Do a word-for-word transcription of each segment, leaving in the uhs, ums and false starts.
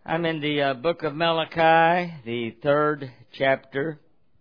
I'm in the uh, book of Malachi, the third chapter.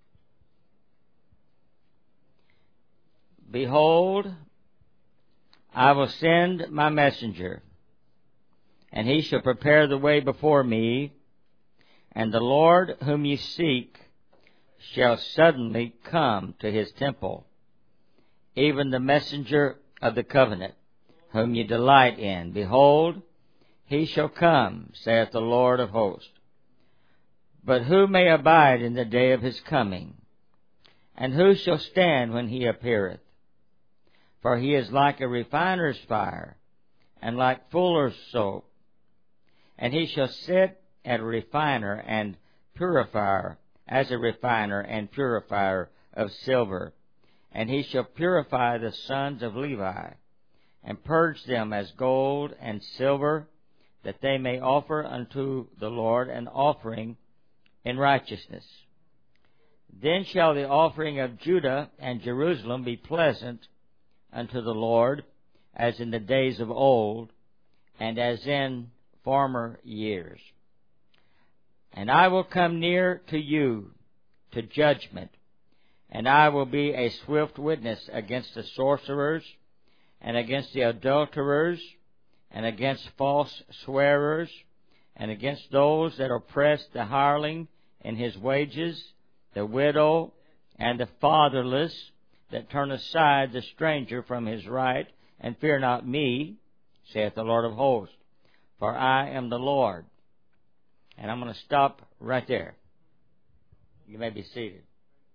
Behold, I will send my messenger, and he shall prepare the way before me, and the Lord whom ye seek shall suddenly come to his temple, even the messenger of the covenant, whom ye delight in. Behold, he shall come, saith the Lord of hosts. But who may abide in the day of his coming? And who shall stand when he appeareth? For he is like a refiner's fire, and like fuller's soap. And he shall sit at a refiner and purifier, as a refiner and purifier of silver. And he shall purify the sons of Levi, and purge them as gold and silver, that they may offer unto the Lord an offering in righteousness. Then shall the offering of Judah and Jerusalem be pleasant unto the Lord, as in the days of old, and as in former years. And I will come near to you to judgment, and I will be a swift witness against the sorcerers, and against the adulterers, and against false swearers, and against those that oppress the hireling in his wages, the widow, and the fatherless, that turn aside the stranger from his right, and fear not me, saith the Lord of hosts. For I am the Lord. And I'm going to stop right there. You may be seated.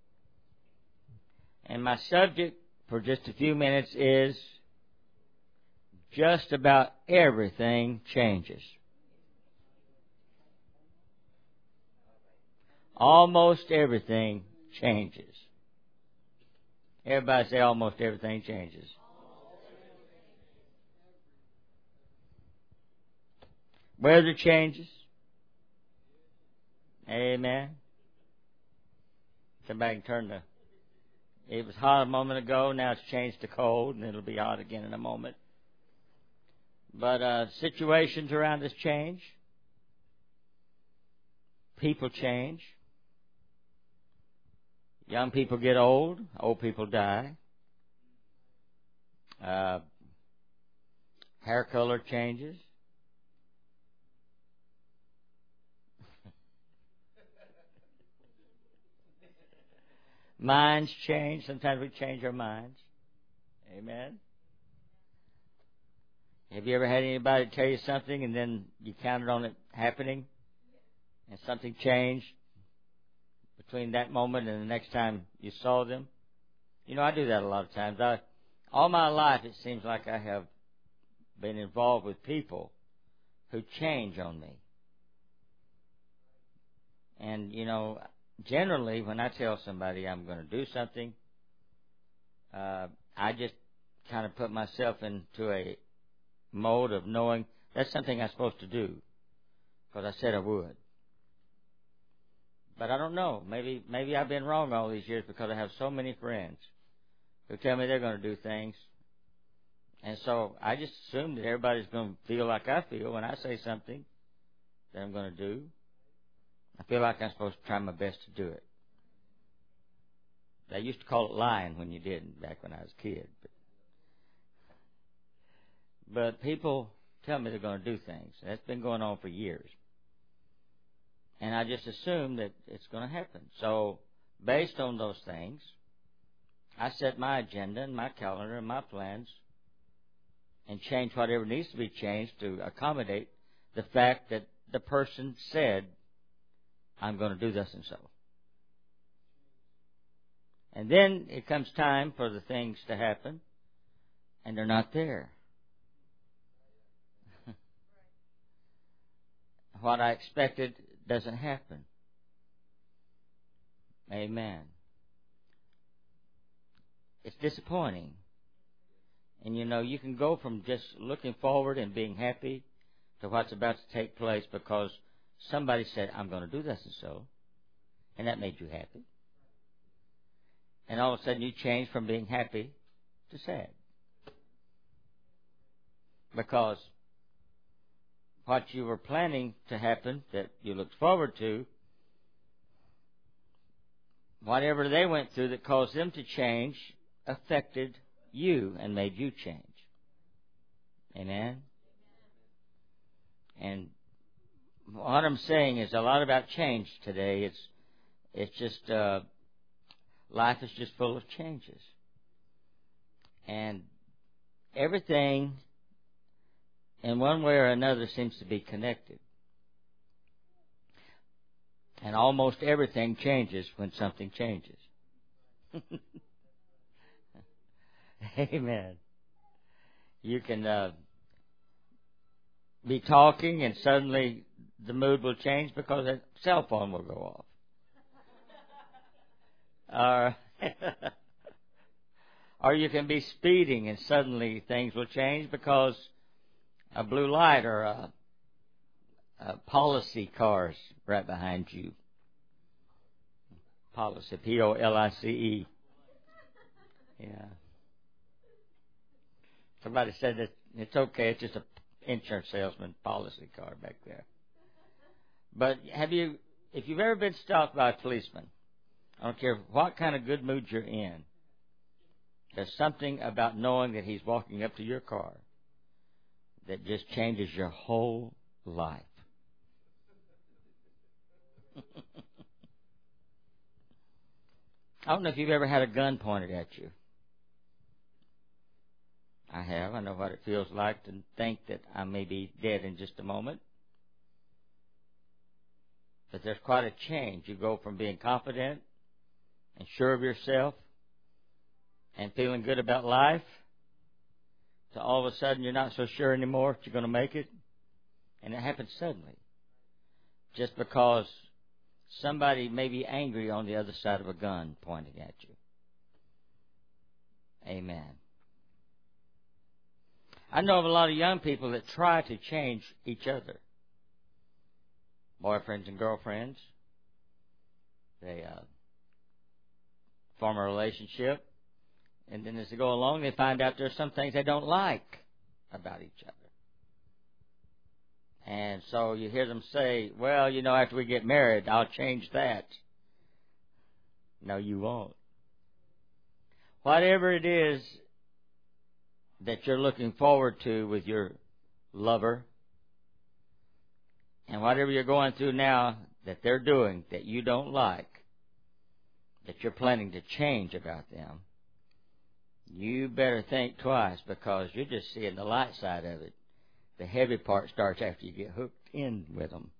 And my subject for just a few minutes is just about everything changes. Almost everything changes. Everybody say almost everything changes. Weather changes. Amen. Somebody can turn the... It was hot a moment ago. Now it's changed to cold, and it'll be hot again in a moment. But uh, situations around us change. People change. Young people get old. Old people die. Uh, hair color changes. Minds change. Sometimes we change our minds. Amen. Have you ever had anybody tell you something and then you counted on it happening and something changed between that moment and the next time you saw them? You know, I do that a lot of times. I, all my life it seems like I have been involved with people who change on me. And, you know, generally when I tell somebody I'm going to do something, uh, I just kind of put myself into a mode of knowing that's something I'm supposed to do because I said I would. But I don't know. Maybe maybe I've been wrong all these years because I have so many friends who tell me they're going to do things. And so I just assume that everybody's going to feel like I feel when I say something that I'm going to do. I feel like I'm supposed to try my best to do it. They used to call it lying when you didn't back when I was a kid. But But people tell me they're going to do things. That's been going on for years. And I just assume that it's going to happen. So, based on those things, I set my agenda and my calendar and my plans and change whatever needs to be changed to accommodate the fact that the person said, I'm going to do this and so. And then it comes time for the things to happen, and they're not there. What I expected doesn't happen. Amen. It's disappointing. And you know, you can go from just looking forward and being happy to what's about to take place because somebody said, I'm going to do this and so. And that made you happy. And all of a sudden you change from being happy to sad. Because what you were planning to happen, that you looked forward to, whatever they went through that caused them to change, affected you and made you change. Amen? And what I'm saying is a lot about change today. It's it's just uh, life is just full of changes, and everything in one way or another seems to be connected. And almost everything changes when something changes. Amen. You can uh, be talking and suddenly the mood will change because a cell phone will go off. Or, or you can be speeding and suddenly things will change because a blue light or a, a policy car's right behind you. Policy, P O L I C E. Yeah. Somebody said that it's okay, it's just an insurance salesman policy car back there. But have you, if you've ever been stopped by a policeman, I don't care what kind of good mood you're in, there's something about knowing that he's walking up to your car that just changes your whole life. I don't know if you've ever had a gun pointed at you. I have. I know what it feels like to think that I may be dead in just a moment. But there's quite a change. You go from being confident and sure of yourself and feeling good about life to all of a sudden you're not so sure anymore that you're going to make it. And it happens suddenly. Just because somebody may be angry on the other side of a gun pointing at you. Amen. I know of a lot of young people that try to change each other. Boyfriends and girlfriends. They uh, form a relationship. And then as they go along, they find out there's some things they don't like about each other. And so you hear them say, well, you know, after we get married, I'll change that. No, you won't. Whatever it is that you're looking forward to with your lover, and whatever you're going through now that they're doing that you don't like, that you're planning to change about them, you better think twice, because you're just seeing the light side of it. The heavy part starts after you get hooked in with them.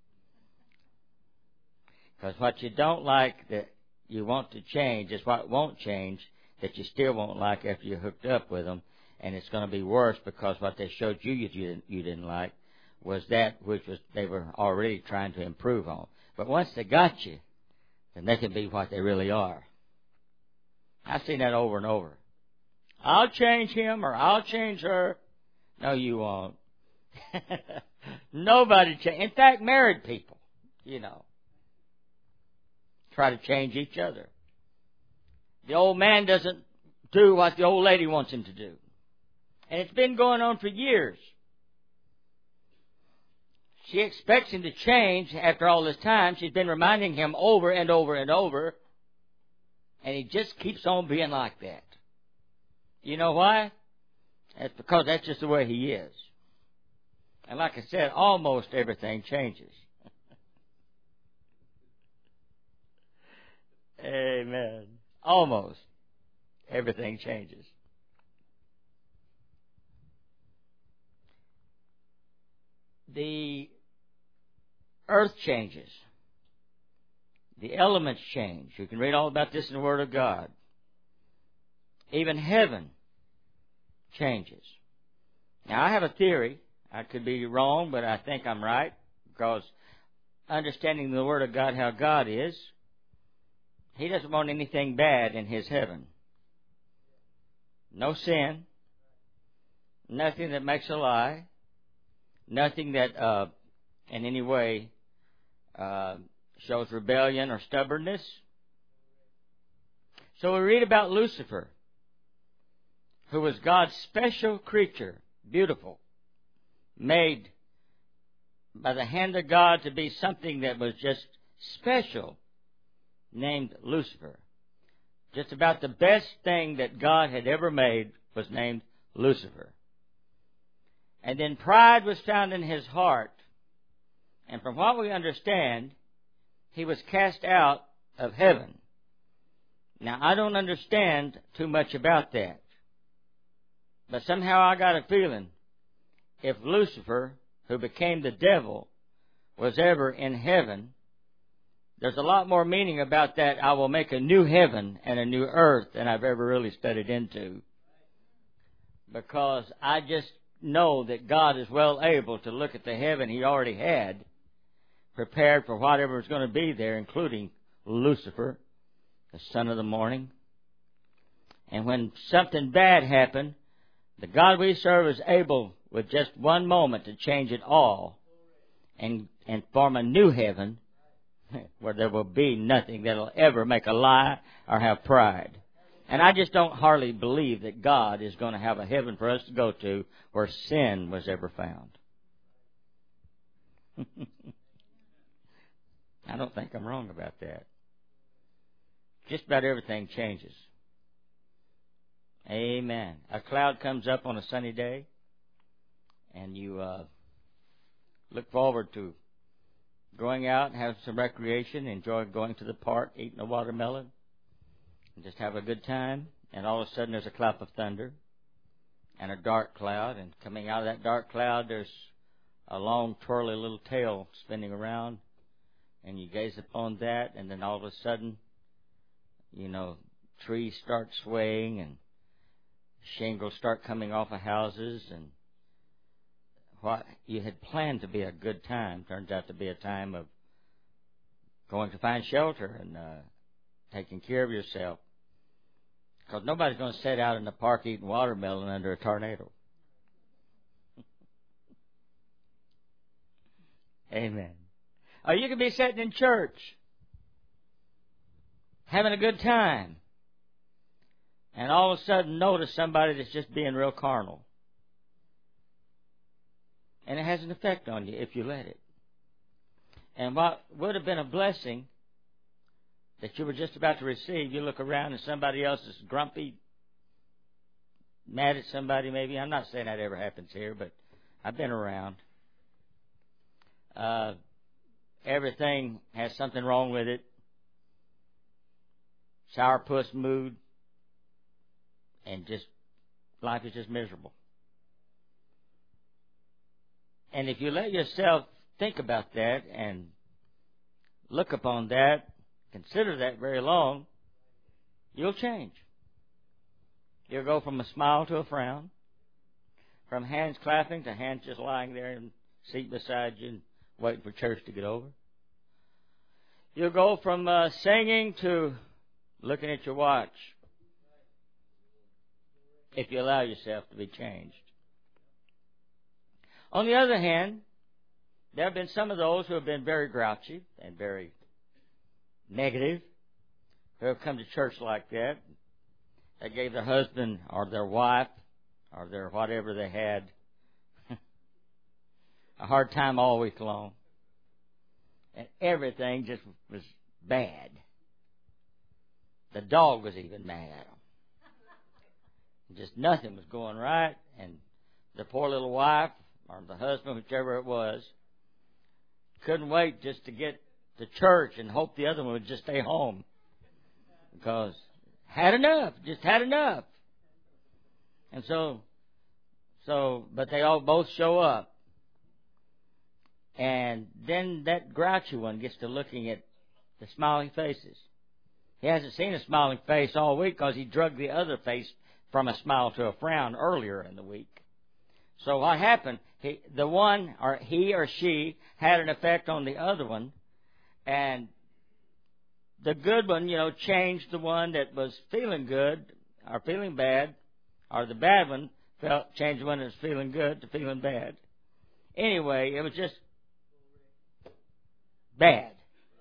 Because what you don't like that you want to change is what won't change that you still won't like after you're hooked up with them. And it's going to be worse because what they showed you you didn't, you didn't like was that which was they were already trying to improve on. But once they got you, then they can be what they really are. I've seen that over and over. I'll change him or I'll change her. No, you won't. Nobody change. In fact, married people, you know, try to change each other. The old man doesn't do what the old lady wants him to do. And it's been going on for years. She expects him to change after all this time. She's been reminding him over and over and over. And he just keeps on being like that. You know why? That's because that's just the way he is. And like I said, almost everything changes. Amen. Almost everything changes. The earth changes. The elements change. You can read all about this in the Word of God. Even heaven changes. Now, I have a theory. I could be wrong, but I think I'm right, because understanding the Word of God, how God is, He doesn't want anything bad in His heaven. No sin, nothing that makes a lie, nothing that uh, in any way uh, shows rebellion or stubbornness. So we read about Lucifer, who was God's special creature, beautiful, made by the hand of God to be something that was just special, named Lucifer. Just about the best thing that God had ever made was named Lucifer. And then pride was found in his heart. And from what we understand, he was cast out of heaven. Now, I don't understand too much about that. But somehow I got a feeling if Lucifer, who became the devil, was ever in heaven, there's a lot more meaning about that. I will make a new heaven and a new earth than I've ever really studied into. Because I just know that God is well able to look at the heaven He already had prepared for whatever was going to be there, including Lucifer, the son of the morning. And when something bad happened, the God we serve is able, with just one moment, to change it all and, and form a new heaven where there will be nothing that will ever make a lie or have pride. And I just don't hardly believe that God is going to have a heaven for us to go to where sin was ever found. I don't think I'm wrong about that. Just about everything changes. Amen. A cloud comes up on a sunny day, and you uh, look forward to going out and have some recreation, enjoy going to the park, eating a watermelon, and just have a good time. And all of a sudden there's a clap of thunder and a dark cloud, and coming out of that dark cloud there's a long twirly little tail spinning around, and you gaze upon that, and then all of a sudden, you know, trees start swaying and shingles start coming off of houses, and what you had planned to be a good time turns out to be a time of going to find shelter and uh, taking care of yourself. Because nobody's going to sit out in the park eating watermelon under a tornado. Amen. Or you could be sitting in church, having a good time, and all of a sudden notice somebody that's just being real carnal. And it has an effect on you if you let it. And what would have been a blessing that you were just about to receive, you look around and somebody else is grumpy, mad at somebody maybe. I'm not saying that ever happens here, but I've been around. Uh, everything has something wrong with it. Sourpuss mood. And just, life is just miserable. And if you let yourself think about that and look upon that, consider that very long, you'll change. You'll go from a smile to a frown, from hands clapping to hands just lying there in the seat beside you and waiting for church to get over. You'll go from uh, singing to looking at your watch, if you allow yourself to be changed. On the other hand, there have been some of those who have been very grouchy and very negative, who have come to church like that. They gave their husband or their wife or their whatever they had a hard time all week long. And everything just was bad. The dog was even mad at them. Just nothing was going right, and the poor little wife or the husband, whichever it was, couldn't wait just to get to church and hope the other one would just stay home, because had enough, just had enough. And so, so, but they all both show up, and then that grouchy one gets to looking at the smiling faces. He hasn't seen a smiling face all week because he drugged the other face from a smile to a frown earlier in the week. So what happened? He, the one, or he or she, had an effect on the other one, and the good one, you know, changed the one that was feeling good or feeling bad, or the bad one felt changed the one that was feeling good to feeling bad. Anyway, it was just bad.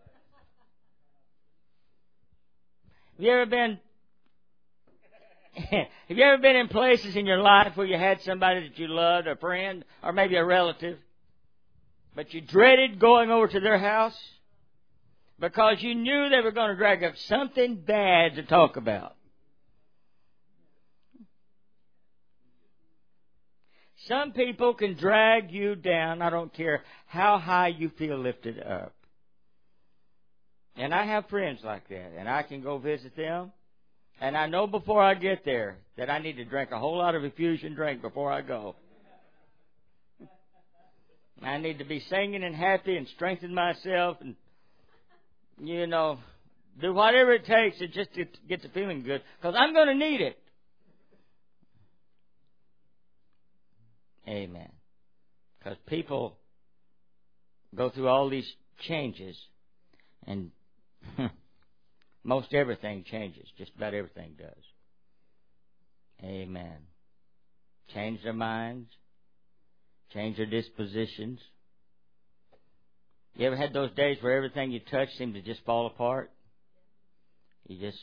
Have you ever been Have you ever been in places in your life where you had somebody that you loved, a friend, or maybe a relative, but you dreaded going over to their house because you knew they were going to drag up something bad to talk about. Some people can drag you down. I don't care how high you feel lifted up. And I have friends like that, and I can go visit them. And I know before I get there that I need to drink a whole lot of infusion drink before I go. I need to be singing and happy and strengthen myself and, you know, do whatever it takes to just get, get the feeling good, because I'm going to need it. Amen. Because people go through all these changes, and most everything changes. Just about everything does. Amen. Change their minds. Change their dispositions. You ever had those days where everything you touch seemed to just fall apart? You just...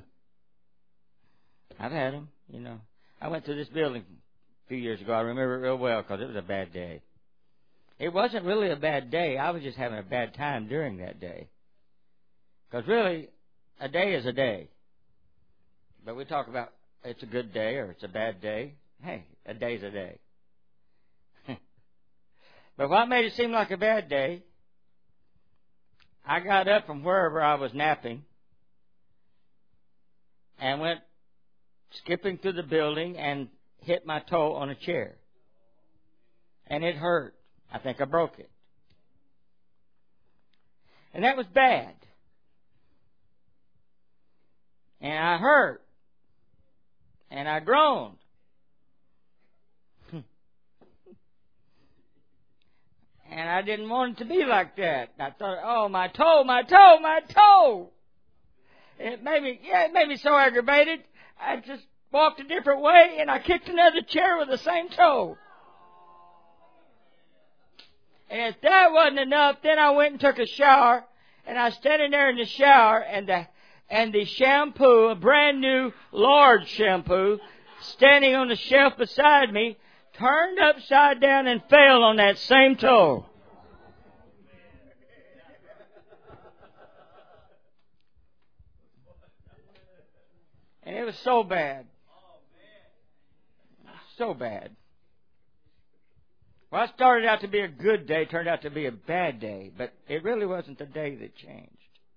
I've had them, you know. I went through this building a few years ago. I remember it real well because it was a bad day. It wasn't really a bad day. I was just having a bad time during that day. Because really, a day is a day. But we talk about it's a good day or it's a bad day. Hey, a day's a day. But what made it seem like a bad day, I got up from wherever I was napping and went skipping through the building and hit my toe on a chair. And it hurt. I think I broke it. And that was bad. And I hurt. And I groaned. And I didn't want it to be like that. I thought, oh, my toe, my toe, my toe. It made me, yeah, it made me so aggravated. I just walked a different way and I kicked another chair with the same toe. And if that wasn't enough, then I went and took a shower, and I was standing there in the shower, and the and the shampoo, a brand new large shampoo, standing on the shelf beside me, turned upside down and fell on that same toe. And it was so bad. So bad. Well, it started out to be a good day, turned out to be a bad day, but it really wasn't the day that changed.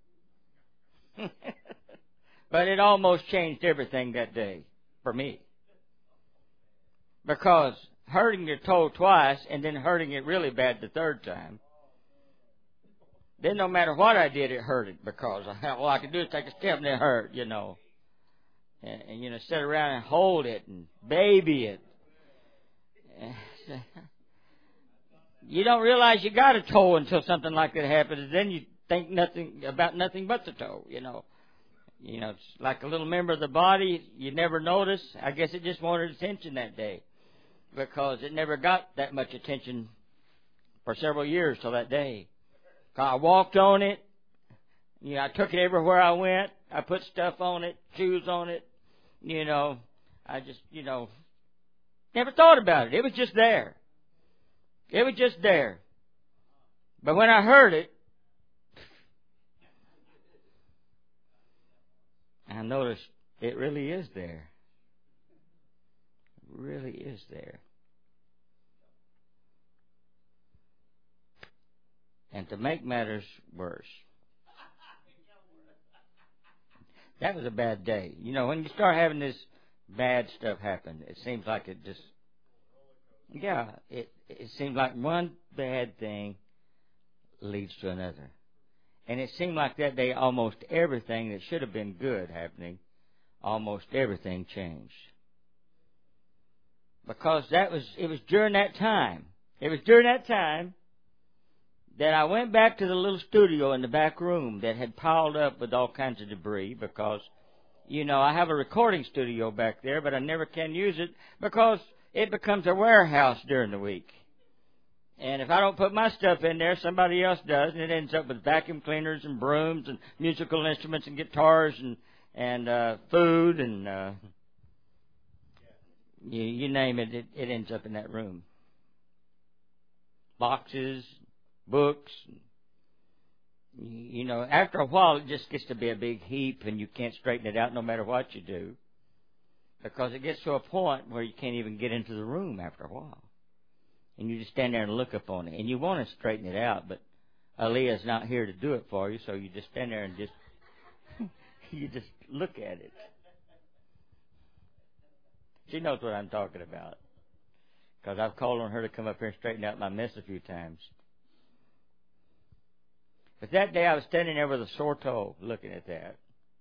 But it almost changed everything that day for me. Because hurting your toe twice and then hurting it really bad the third time, then no matter what I did, it hurted, because all I could do is take a step and it hurt, you know. And, and you know, sit around and hold it and baby it. You don't realize you got a toe until something like that happens, and then you think nothing about nothing but the toe, you know. You know, it's like a little member of the body you never notice. I guess it just wanted attention that day, because it never got that much attention for several years till that day. I walked on it. You know, I took it everywhere I went. I put stuff on it, shoes on it. You know, I just, you know, never thought about it. It was just there. It was just there. But when I heard it, I noticed it really is there. It really is there. And to make matters worse, that was a bad day. You know, when you start having this bad stuff happen, it seems like it just, yeah, it, it seems like one bad thing leads to another. And it seemed like that day almost everything that should have been good happening, almost everything changed. Because that was, it was during that time, it was during that time that I went back to the little studio in the back room that had piled up with all kinds of debris, because, you know, I have a recording studio back there, but I never can use it because it becomes a warehouse during the week. And if I don't put my stuff in there, somebody else does, and it ends up with vacuum cleaners and brooms and musical instruments and guitars and, and uh, food and uh, you, you name it, it, it ends up in that room. Boxes, books. You know, after a while it just gets to be a big heap and you can't straighten it out no matter what you do. Because it gets to a point where you can't even get into the room after a while. And you just stand there and look up on it. And you want to straighten it out, but Aaliyah's not here to do it for you, so you just stand there and just, you just look at it. She knows what I'm talking about. Because I've called on her to come up here and straighten out my mess a few times. But that day I was standing there with a sore toe looking at that.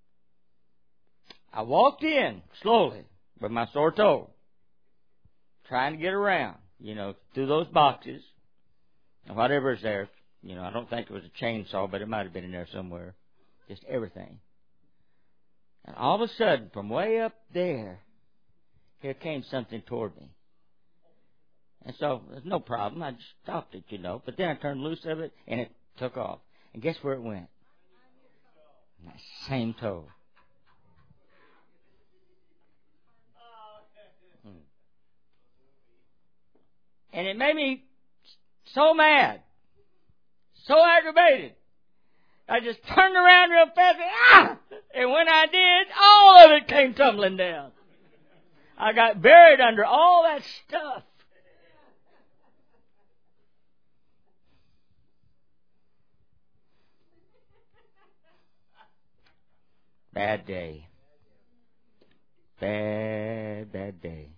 I walked in slowly with my sore toe, trying to get around, you know, through those boxes and whatever is there. You know, I don't think it was a chainsaw, but it might have been in there somewhere. Just everything. And all of a sudden, from way up there, here came something toward me. And so, there's no problem. I just stopped it, you know. But then I turned loose of it, and it took off. And guess where it went? That same toe. Hmm. And it made me so mad, so aggravated. I just turned around real fast, and, ah! And when I did, all of it came tumbling down. I got buried under all that stuff. Bad day. Bad, bad day.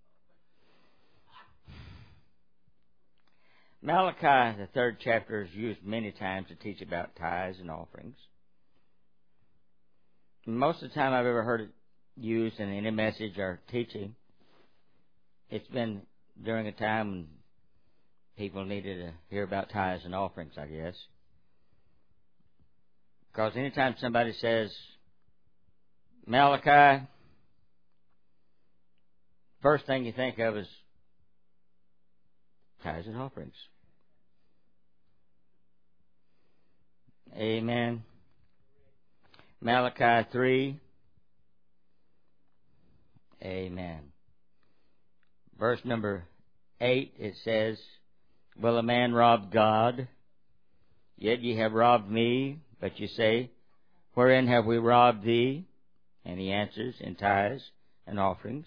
Malachi, the third chapter, is used many times to teach about tithes and offerings. Most of the time I've ever heard it used in any message or teaching, it's been during a time when people needed to hear about tithes and offerings, I guess. Because anytime somebody says, Malachi, first thing you think of is tithes and offerings. Amen. Malachi three. Amen. Verse number eight, it says, Will a man rob God? Yet ye have robbed me. But ye say, Wherein have we robbed thee? And he answers, In tithes and offerings.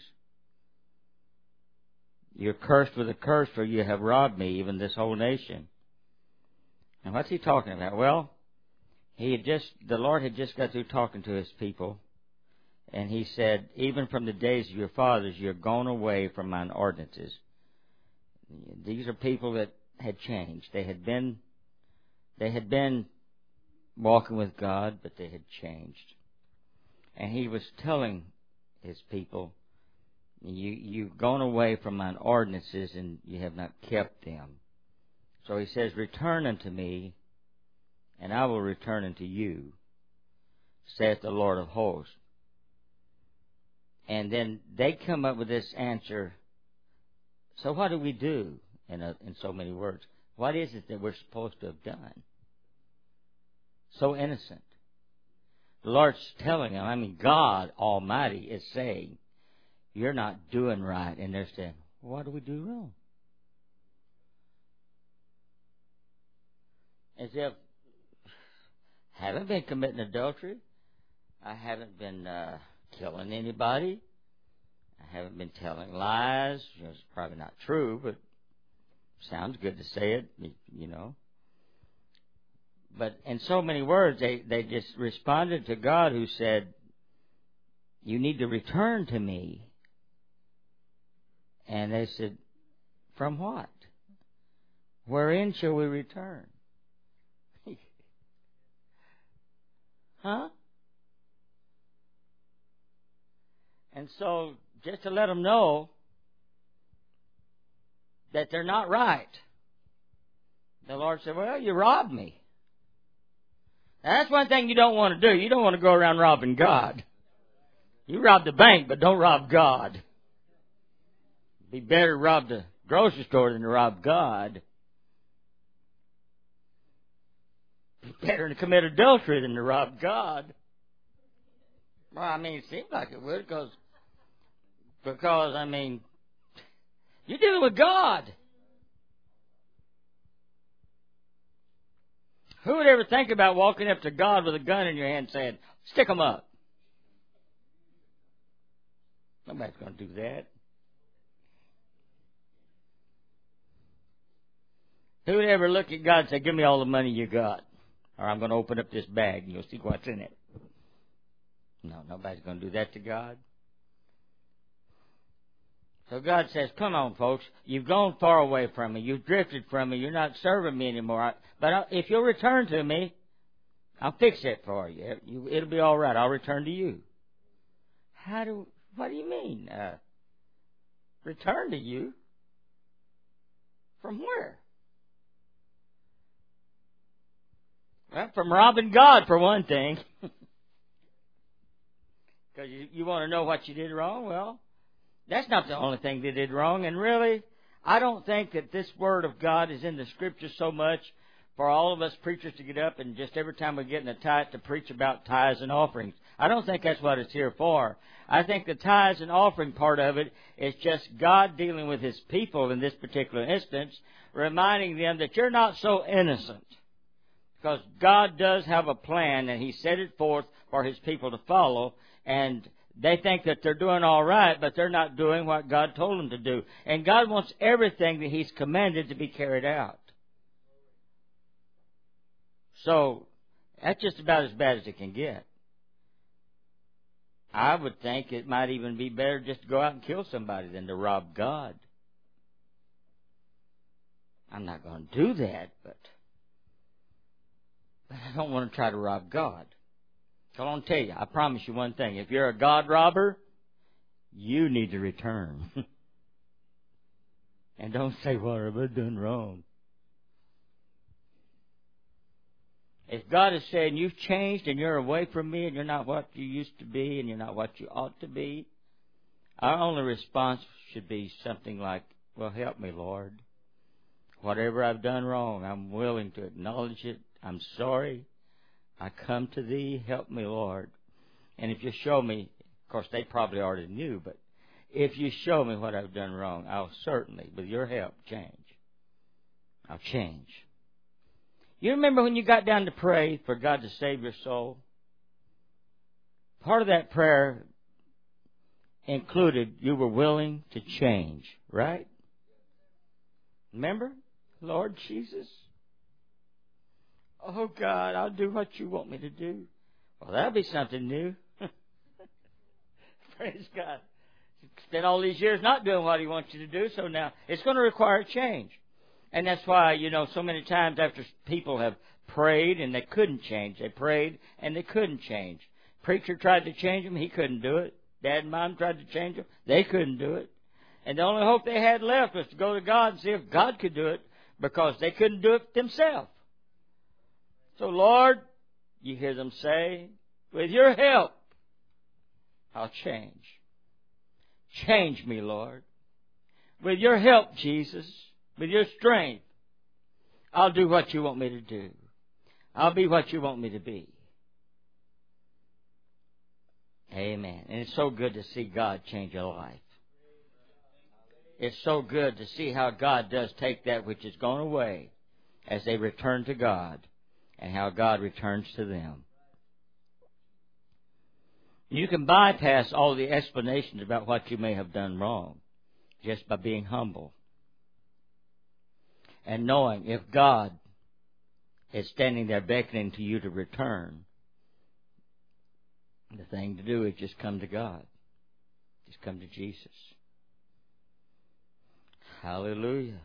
You're cursed with a curse, for you have robbed me, even this whole nation. And what's he talking about? Well, he had just, the Lord had just got through talking to his people. And he said, Even from the days of your fathers, you're gone away from mine ordinances. These are people that had changed. They had been, they had been walking with God, but they had changed. And he was telling his people, you, you've gone away from mine ordinances, and you have not kept them. So he says, Return unto me, and I will return unto you, saith the Lord of hosts. And then they come up with this answer. So what do we do, in, a, in so many words? What is it that we're supposed to have done? So innocent. The Lord's telling them, I mean, God Almighty is saying, you're not doing right. And they're saying, what do we do wrong? As if, haven't been committing adultery. I haven't been uh, killing anybody. I haven't been telling lies. You know, it's probably not true, but sounds good to say it, you know. But in so many words, they, they just responded to God, who said, you need to return to me. And they said, from what? Wherein shall we return? Huh? And so, just to let them know that they're not right, the Lord said, well, you robbed me. Now, that's one thing you don't want to do. You don't want to go around robbing God. You rob the bank, but don't rob God. It'd be better to rob the grocery store than to rob God. It'd be better to commit adultery than to rob God. Well, I mean, it seems like it would, because, because, I mean, you're dealing with God. Who would ever think about walking up to God with a gun in your hand saying, stick 'em up? Nobody's going to do that. Who would ever look at God and say, give me all the money you got, or I'm going to open up this bag and you'll see what's in it? No, nobody's going to do that to God. So God says, come on, folks. You've gone far away from me. You've drifted from me. You're not serving me anymore. But if you'll return to me, I'll fix it for you. It'll be all right. I'll return to you. How do, what do you mean? Uh, return to you? From where? Well, from robbing God, for one thing. Because you, you want to know what you did wrong? Well, that's not the only thing they did wrong. And really, I don't think that this Word of God is in the Scripture so much for all of us preachers to get up and just every time we get in a tithe to preach about tithes and offerings. I don't think that's what it's here for. I think the tithes and offering part of it is just God dealing with His people in this particular instance, reminding them that you're not so innocent. Because God does have a plan, and He set it forth for His people to follow, and they think that they're doing all right, but they're not doing what God told them to do. And God wants everything that He's commanded to be carried out. So, that's just about as bad as it can get. I would think it might even be better just to go out and kill somebody than to rob God. I'm not going to do that, but, but I don't want to try to rob God. So I want to tell you, I promise you one thing. If you're a God robber, you need to return. And don't say, what have I done wrong? If God is saying you've changed and you're away from me and you're not what you used to be and you're not what you ought to be, our only response should be something like, well, help me, Lord. Whatever I've done wrong, I'm willing to acknowledge it. I'm sorry. I come to Thee. Help me, Lord. And if you show me, of course, they probably already knew, but if you show me what I've done wrong, I'll certainly, with your help, change. I'll change. You remember when you got down to pray for God to save your soul? Part of that prayer included you were willing to change, right? Remember? Lord Jesus? Oh, God, I'll do what you want me to do. Well, that'll be something new. Praise God. Spent all these years not doing what He wants you to do, so now it's going to require a change. And that's why, you know, so many times after people have prayed and they couldn't change, they prayed and they couldn't change. Preacher tried to change them, he couldn't do it. Dad and Mom tried to change them, they couldn't do it. And the only hope they had left was to go to God and see if God could do it, because they couldn't do it themselves. So, Lord, you hear them say, with your help, I'll change. Change me, Lord. With your help, Jesus, with your strength, I'll do what you want me to do. I'll be what you want me to be. Amen. And it's so good to see God change your life. It's so good to see how God does take that which has gone away as they return to God, and how God returns to them. You can bypass all the explanations about what you may have done wrong just by being humble and knowing if God is standing there beckoning to you to return. The thing to do is just come to God. Just come to Jesus. Hallelujah.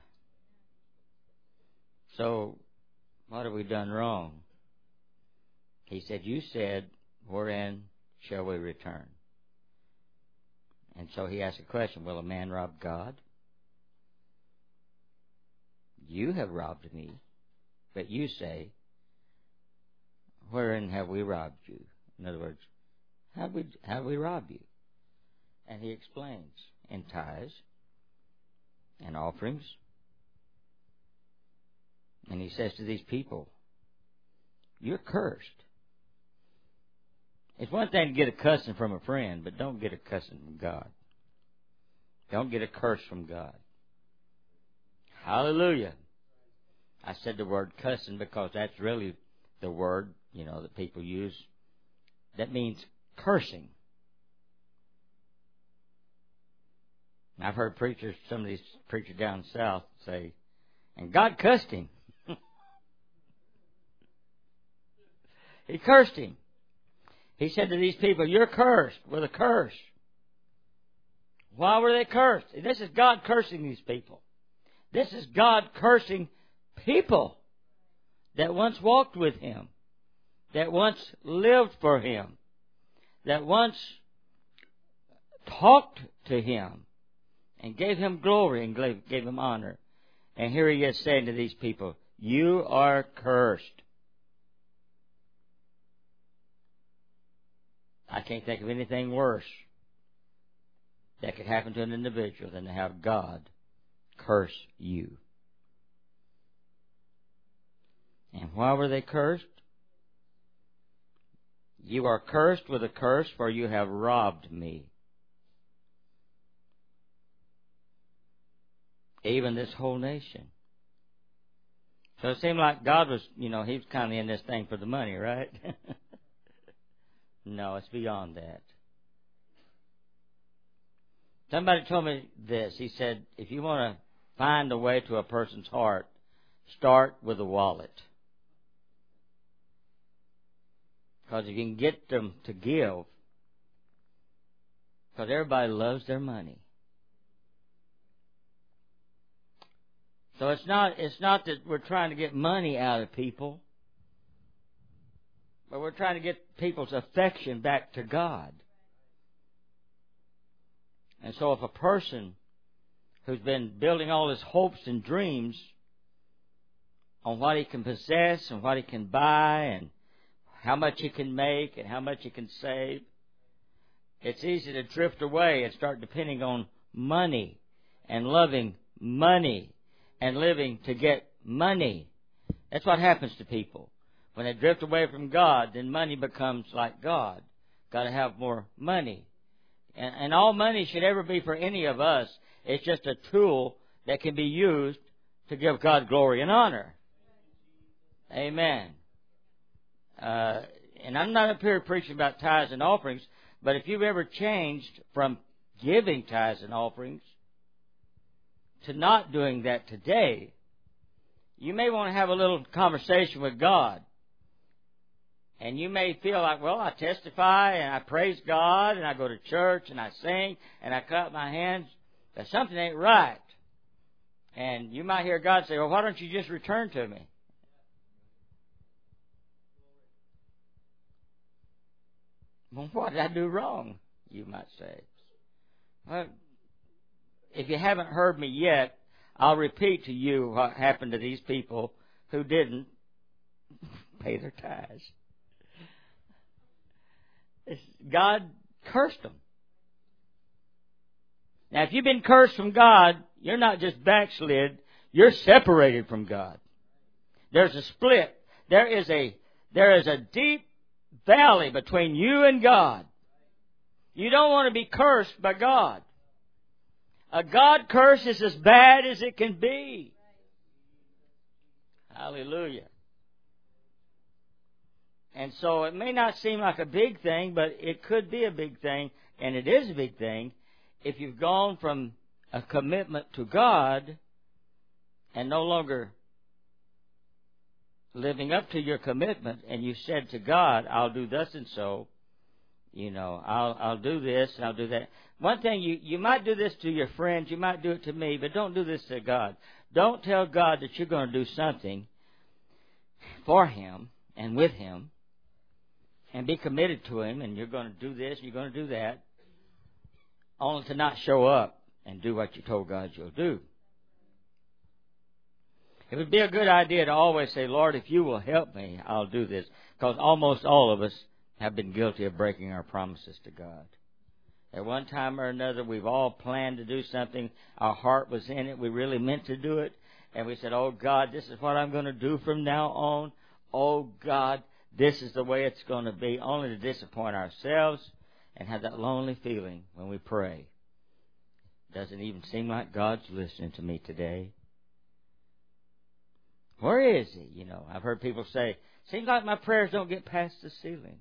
So, what have we done wrong? He said, you said, wherein shall we return? And so he asked a question, will a man rob God? You have robbed me, but you say, wherein have we robbed you? In other words, how have we, how have we robbed you? And he explains, in tithes and offerings. And he says to these people, you're cursed. It's one thing to get a cussing from a friend, but don't get a cussing from God. Don't get a curse from God. Hallelujah. I said the word cussing because that's really the word, you know, that people use. That means cursing. I've heard preachers, some of these preachers down south say, and God cussed him. He cursed him. He said to these people, you're cursed with a curse. Why were they cursed? This is God cursing these people. This is God cursing people that once walked with Him, that once lived for Him, that once talked to Him and gave Him glory and gave, gave Him honor. And here He is saying to these people, you are cursed. I can't think of anything worse that could happen to an individual than to have God curse you. And why were they cursed? You are cursed with a curse, for you have robbed me. Even this whole nation. So it seemed like God was, you know, He was kind of in this thing for the money, right? No, it's beyond that. Somebody told me this. He said, if you want to find a way to a person's heart, start with a wallet. Because if you can get them to give, because everybody loves their money. So it's not, it's not that we're trying to get money out of people, but we're trying to get people's affection back to God. And so if a person who's been building all his hopes and dreams on what he can possess and what he can buy and how much he can make and how much he can save, it's easy to drift away and start depending on money and loving money and living to get money. That's what happens to people. When they drift away from God, then money becomes like God. Got to have more money. And, and all money should ever be for any of us. It's just a tool that can be used to give God glory and honor. Amen. Uh, and I'm not up here preaching about tithes and offerings, but if you've ever changed from giving tithes and offerings to not doing that today, you may want to have a little conversation with God. And you may feel like, well, I testify and I praise God and I go to church and I sing and I clap my hands, but something ain't right. And you might hear God say, well, why don't you just return to me? Well, what did I do wrong? You might say. Well, if you haven't heard me yet, I'll repeat to you what happened to these people who didn't pay their tithes. God cursed them. Now, if you've been cursed from God, you're not just backslid, you're separated from God. There's a split. There is a, there is a deep valley between you and God. You don't want to be cursed by God. A God curse is as bad as it can be. Hallelujah. And so it may not seem like a big thing, but it could be a big thing, and it is a big thing, if you've gone from a commitment to God and no longer living up to your commitment, and you said to God, I'll do thus and so, you know, I'll I'll do this and I'll do that. One thing, you, you might do this to your friends, you might do it to me, but don't do this to God. Don't tell God that you're going to do something for Him and with Him, and be committed to Him, and you're going to do this, you're going to do that, only to not show up and do what you told God you'll do. It would be a good idea to always say, Lord, if you will help me, I'll do this. Because almost all of us have been guilty of breaking our promises to God. At one time or another, we've all planned to do something. Our heart was in it. We really meant to do it. And we said, oh, God, this is what I'm going to do from now on. Oh, God, this is the way it's going to be, only to disappoint ourselves and have that lonely feeling when we pray. Doesn't even seem like God's listening to me today. Where is He? You know, I've heard people say, Seems like my prayers don't get past the ceiling.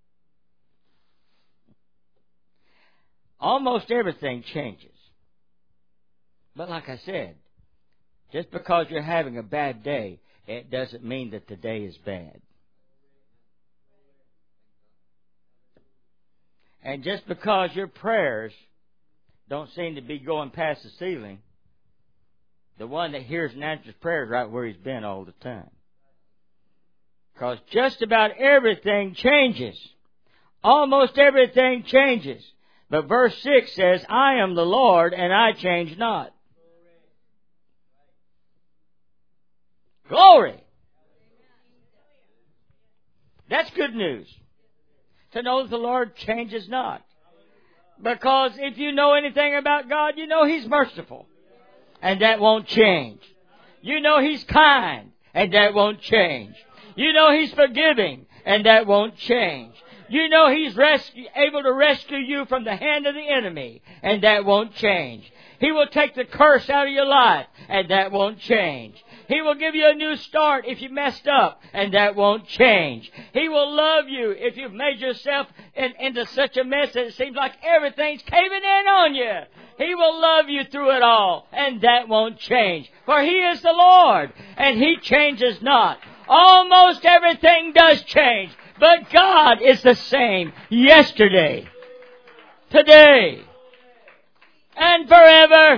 Almost everything changes. But like I said, just because you're having a bad day, it doesn't mean that the day is bad. And just because your prayers don't seem to be going past the ceiling, the one that hears and answers prayers right where he's been all the time. Because just about everything changes. Almost everything changes. But verse six says, I am the Lord and I change not. Glory! That's good news. To know that the Lord changes not. Because if you know anything about God, you know He's merciful. And that won't change. You know He's kind. And that won't change. You know He's forgiving. And that won't change. You know He's rescue, able to rescue you from the hand of the enemy. And that won't change. He will take the curse out of your life. And that won't change. He will give you a new start if you messed up, and that won't change. He will love you if you've made yourself in, into such a mess that it seems like everything's caving in on you. He will love you through it all, and that won't change. For He is the Lord, and He changes not. Almost everything does change, but God is the same yesterday, today, and forever.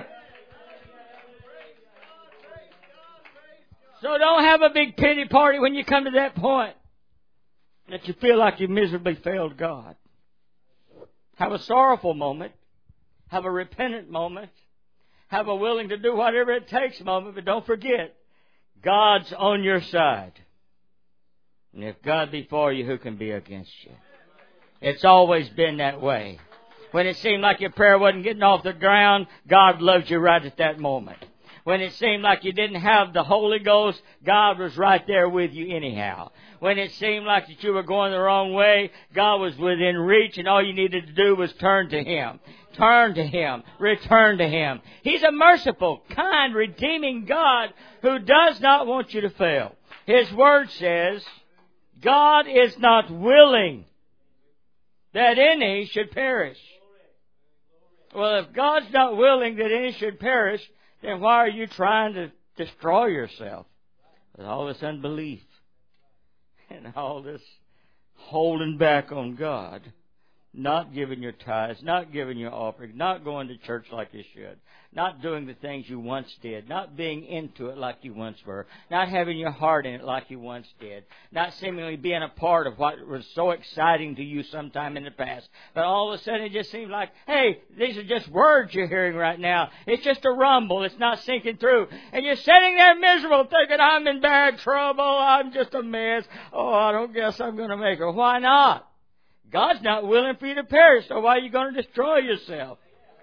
So don't have a big pity party when you come to that point that you feel like you miserably failed God. Have a sorrowful moment. Have a repentant moment. Have a willing to do whatever it takes moment. But don't forget, God's on your side. And if God be for you, who can be against you? It's always been that way. When it seemed like your prayer wasn't getting off the ground, God loved you right at that moment. When it seemed like you didn't have the Holy Ghost, God was right there with you anyhow. When it seemed like that you were going the wrong way, God was within reach, and all you needed to do was turn to Him. Turn to Him. Return to Him. He's a merciful, kind, redeeming God who does not want you to fail. His Word says, God is not willing that any should perish. Well, if God's not willing that any should perish, then why are you trying to destroy yourself with all this unbelief and all this holding back on God, not giving your tithes, not giving your offering, not going to church like you should, not doing the things you once did, not being into it like you once were, not having your heart in it like you once did, not seemingly being a part of what was so exciting to you sometime in the past. But all of a sudden it just seems like, hey, these are just words you're hearing right now. It's just a rumble. It's not sinking through. And you're sitting there miserable thinking, I'm in bad trouble. I'm just a mess. Oh, I don't guess I'm going to make it. Why not? God's not willing for you to perish, so why are you going to destroy yourself?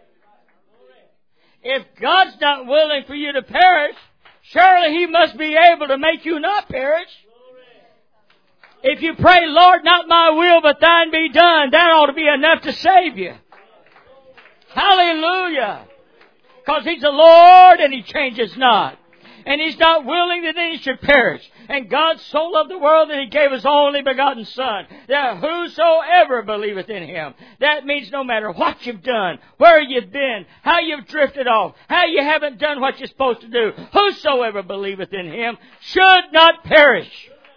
If God's not willing for you to perish, surely He must be able to make you not perish. If you pray, Lord, not my will, but thine be done, that ought to be enough to save you. Hallelujah. Because He's the Lord and He changes not. And He's not willing that any should perish. And God so loved the world that He gave His only begotten Son, that whosoever believeth in Him. That means no matter what you've done, where you've been, how you've drifted off, how you haven't done what you're supposed to do, whosoever believeth in Him should not perish.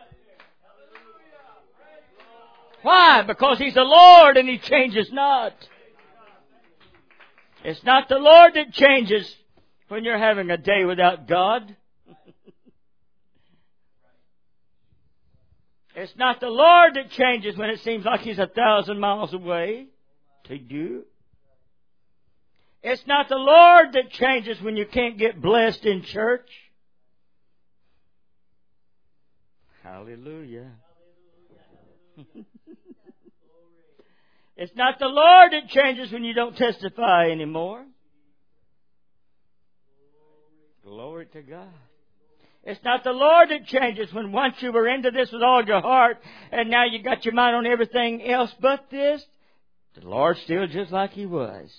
Why? Because He's the Lord and He changes not. It's not the Lord that changes when you're having a day without God. It's not the Lord that changes when it seems like He's a thousand miles away to you. It's not the Lord that changes when you can't get blessed in church. Hallelujah. It's not the Lord that changes when you don't testify anymore. Glory to God. It's not the Lord that changes when once you were into this with all your heart and now you got your mind on everything else but this. The Lord's still just like He was.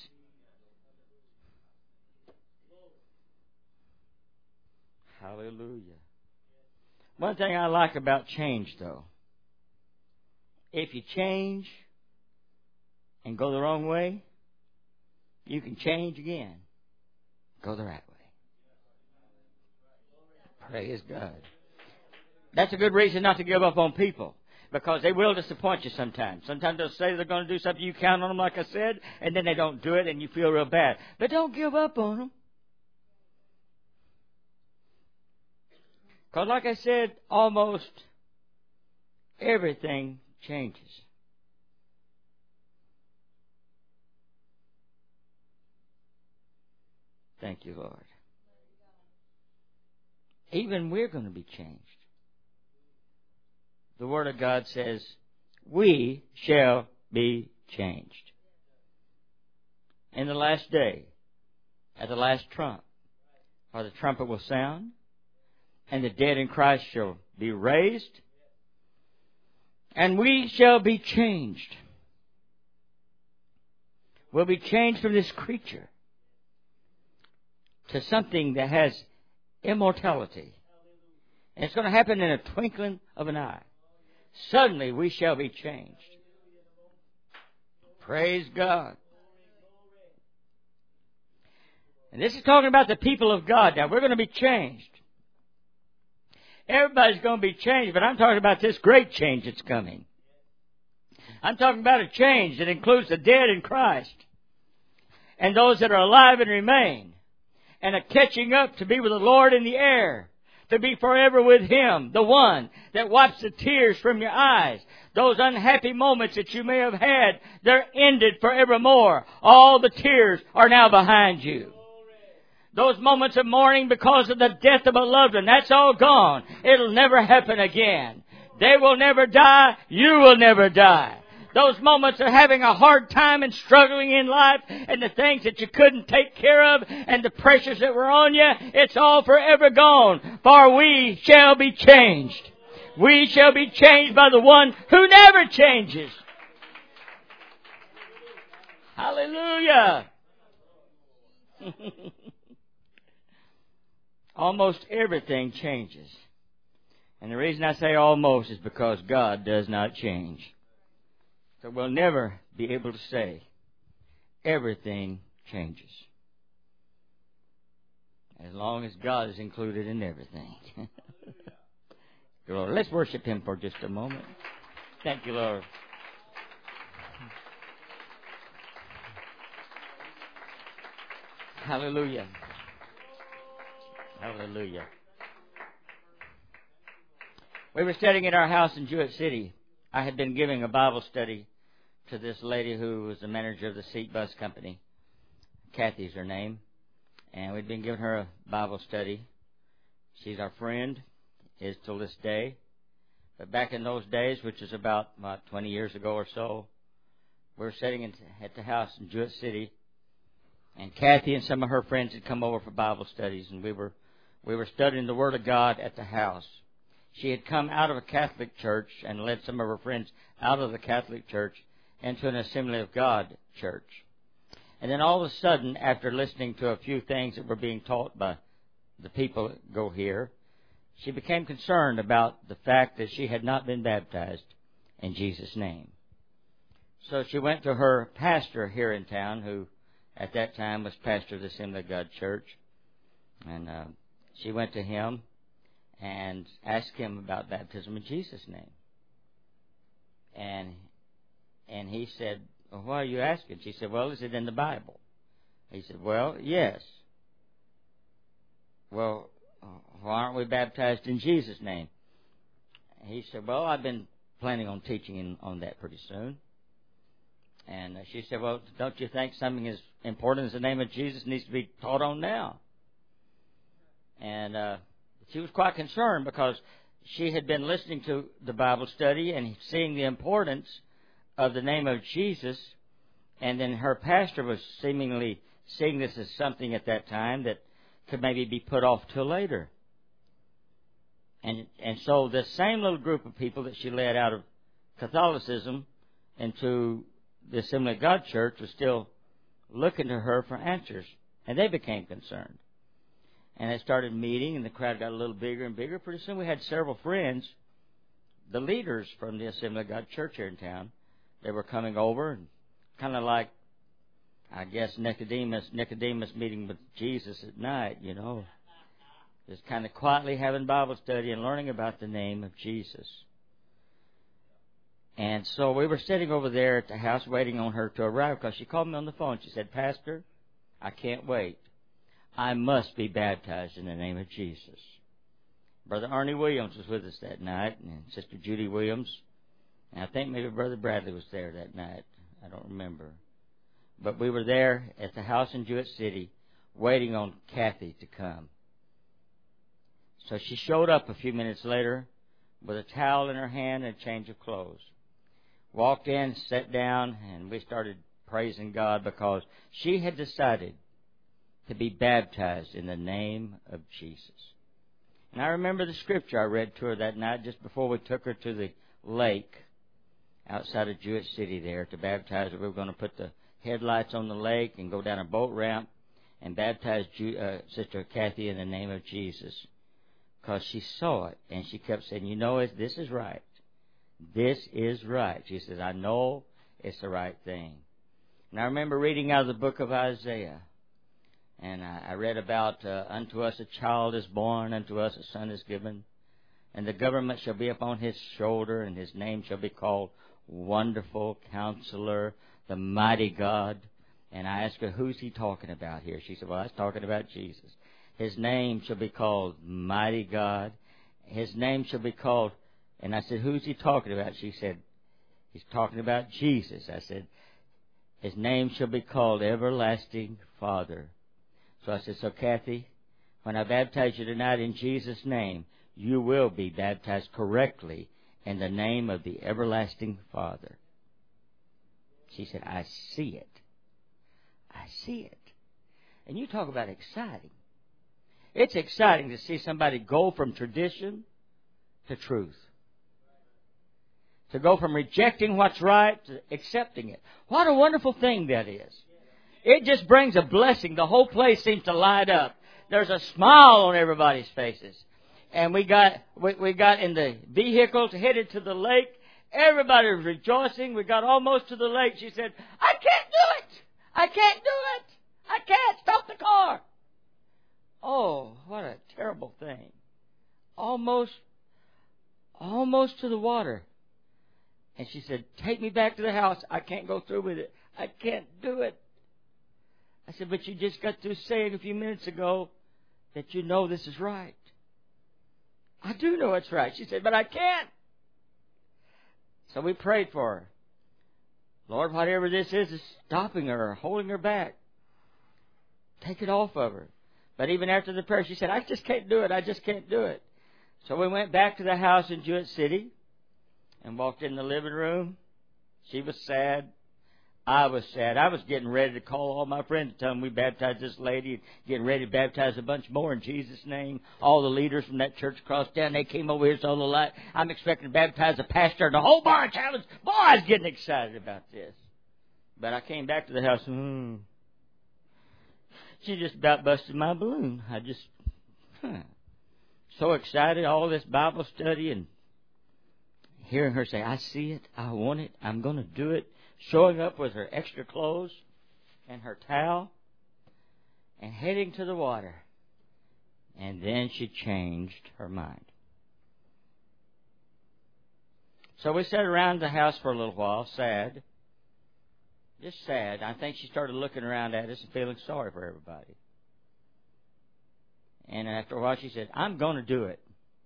Hallelujah. One thing I like about change, though, if you change and go the wrong way, you can change again. Go the right way. Praise God. That's a good reason not to give up on people, because they will disappoint you sometimes. Sometimes they'll say they're going to do something, you count on them like I said, and then they don't do it and you feel real bad. But don't give up on them. Because like I said, almost everything changes. Thank you, Lord. Even we're going to be changed. The Word of God says, we shall be changed. In the last day, at the last trump, for the trumpet will sound, and the dead in Christ shall be raised, and we shall be changed. We'll be changed from this creature to something that has immortality. And it's going to happen in a twinkling of an eye. Suddenly we shall be changed. Praise God. And this is talking about the people of God. Now, we're going to be changed. Everybody's going to be changed, but I'm talking about this great change that's coming. I'm talking about a change that includes the dead in Christ and those that are alive and remain, and a catching up to be with the Lord in the air, to be forever with Him, the one that wipes the tears from your eyes. Those unhappy moments that you may have had, they're ended forevermore. All the tears are now behind you. Those moments of mourning because of the death of a loved one, that's all gone. It'll never happen again. They will never die. You will never die. Those moments of having a hard time and struggling in life, and the things that you couldn't take care of, and the pressures that were on you, it's all forever gone. For we shall be changed. We shall be changed by the one who never changes. Hallelujah. Almost everything changes. And the reason I say almost is because God does not change. So we'll never be able to say everything changes. As long as God is included in everything. Lord, let's worship Him for just a moment. Thank you, Lord. Hallelujah. Hallelujah. We were studying at our house in Jewett City. I had been giving a Bible study to this lady who was the manager of the Seat Bus Company. Kathy's her name. And we'd been giving her a Bible study. She's our friend, is till this day. But back in those days, which is about, about twenty years ago or so, we were sitting in, at the house in Jewett City. And Kathy and some of her friends had come over for Bible studies. And we were we were studying the Word of God at the house. She had come out of a Catholic church and led some of her friends out of the Catholic church into an Assembly of God church. And then all of a sudden, after listening to a few things that were being taught by the people that go here, she became concerned about the fact that she had not been baptized in Jesus' name. So she went to her pastor here in town, who at that time was pastor of the Assembly of God church. And uh, she went to him and asked him about baptism in Jesus' name. And and he said, well, why are you asking? She said, well, is it in the Bible? He said, well, yes. Well, why aren't we baptized in Jesus' name? He said, well, I've been planning on teaching in, on that pretty soon. And she said, well, don't you think something as important as the name of Jesus needs to be taught on now? And uh, she was quite concerned because she had been listening to the Bible study and seeing the importance of the name of Jesus. And then her pastor was seemingly seeing this as something at that time that could maybe be put off till later. And and so the same little group of people that she led out of Catholicism into the Assembly of God church was still looking to her for answers. And they became concerned. And they started meeting, and the crowd got a little bigger and bigger. Pretty soon we had several friends, the leaders from the Assembly of God Church here in town. They were coming over, and kind of like, I guess, Nicodemus, Nicodemus meeting with Jesus at night, you know. Just kind of quietly having Bible study and learning about the name of Jesus. And so we were sitting over there at the house waiting on her to arrive because she called me on the phone. She said, Pastor, I can't wait. I must be baptized in the name of Jesus. Brother Arnie Williams was with us that night, and Sister Judy Williams. And I think maybe Brother Bradley was there that night. I don't remember. But we were there at the house in Jewett City waiting on Kathy to come. So she showed up a few minutes later with a towel in her hand and a change of clothes. Walked in, sat down, and we started praising God because she had decided to be baptized in the name of Jesus. And I remember the scripture I read to her that night just before we took her to the lake outside of Jewett City there to baptize her. We were going to put the headlights on the lake and go down a boat ramp and baptize uh, Sister Kathy in the name of Jesus. Because she saw it, and she kept saying, you know, this is right. This is right. She says, I know it's the right thing. And I remember reading out of the book of Isaiah. And I read about, uh, unto us a child is born, unto us a son is given. And the government shall be upon his shoulder, and his name shall be called Wonderful Counselor, the Mighty God. And I asked her, who's he talking about here? She said, well, I was talking about Jesus. His name shall be called Mighty God. His name shall be called, and I said, who's he talking about? She said, he's talking about Jesus. I said, his name shall be called Everlasting Father. So I said, so Kathy, when I baptize you tonight in Jesus' name, you will be baptized correctly in the name of the Everlasting Father. She said, I see it. I see it. And you talk about exciting. It's exciting to see somebody go from tradition to truth. To go from rejecting what's right to accepting it. What a wonderful thing that is. It just brings a blessing. The whole place seems to light up. There's a smile on everybody's faces. And we got we, we got in the vehicles headed to the lake. Everybody was rejoicing. We got almost to the lake. She said, I can't do it. I can't do it. I can't. Stop the car. Oh, what a terrible thing. Almost, almost to the water. And she said, take me back to the house. I can't go through with it. I can't do it. I said, but you just got through saying a few minutes ago that you know this is right. I do know it's right. She said, but I can't. So we prayed for her. Lord, whatever this is, is stopping her or holding her back. Take it off of her. But even after the prayer, she said, I just can't do it. I just can't do it. So we went back to the house in Jewett City and walked in the living room. She was sad. I was sad. I was getting ready to call all my friends to tell them we baptized this lady and getting ready to baptize a bunch more in Jesus' name. All the leaders from that church across town, they came over here, saw the light. I'm expecting to baptize a pastor and a whole bunch. I was, boy, I was getting excited about this. But I came back to the house, hmm. She just about busted my balloon. I just, huh. So excited, all this Bible study and hearing her say, I see it, I want it, I'm going to do it. Showing up with her extra clothes and her towel and heading to the water. And then she changed her mind. So we sat around the house for a little while, sad. Just sad. I think she started looking around at us and feeling sorry for everybody. And after a while she said, I'm going to do it.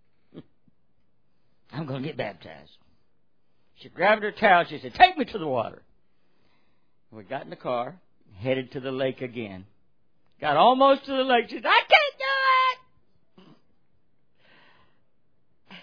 I'm going to get baptized. She grabbed her towel. She said, take me to the water. We got in the car, headed to the lake again. Got almost to the lake. She said, I can't do it.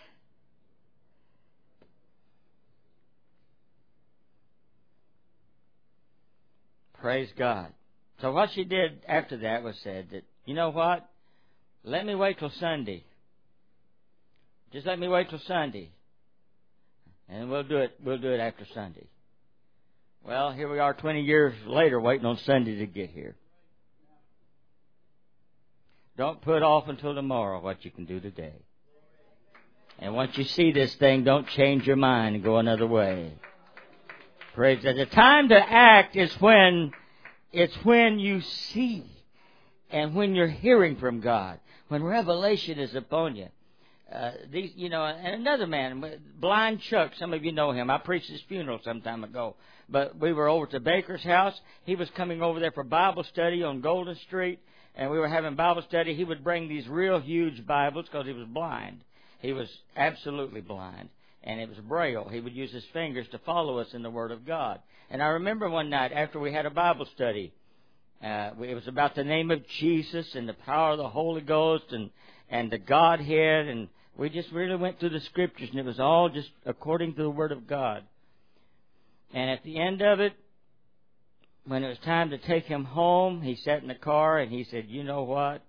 Praise God. So what she did after that was said that, you know what? Let me wait till Sunday. Just let me wait till Sunday. And we'll do it, we'll do it after Sunday. Well, here we are twenty years later waiting on Sunday to get here. Don't put off until tomorrow what you can do today. And once you see this thing, don't change your mind and go another way. Praise God. The time to act is when, it's when you see and when you're hearing from God. When revelation is upon you. Uh, these, you know, and another man, Blind Chuck, some of you know him. I preached his funeral some time ago. But we were over to Baker's house. He was coming over there for Bible study on Golden Street. And we were having Bible study. He would bring these real huge Bibles because he was blind. He was absolutely blind. And it was Braille. He would use his fingers to follow us in the Word of God. And I remember one night after we had a Bible study, uh, it was about the name of Jesus and the power of the Holy Ghost and, and the Godhead. And we just really went through the Scriptures, and it was all just according to the Word of God. And at the end of it, when it was time to take him home, he sat in the car and he said, you know what?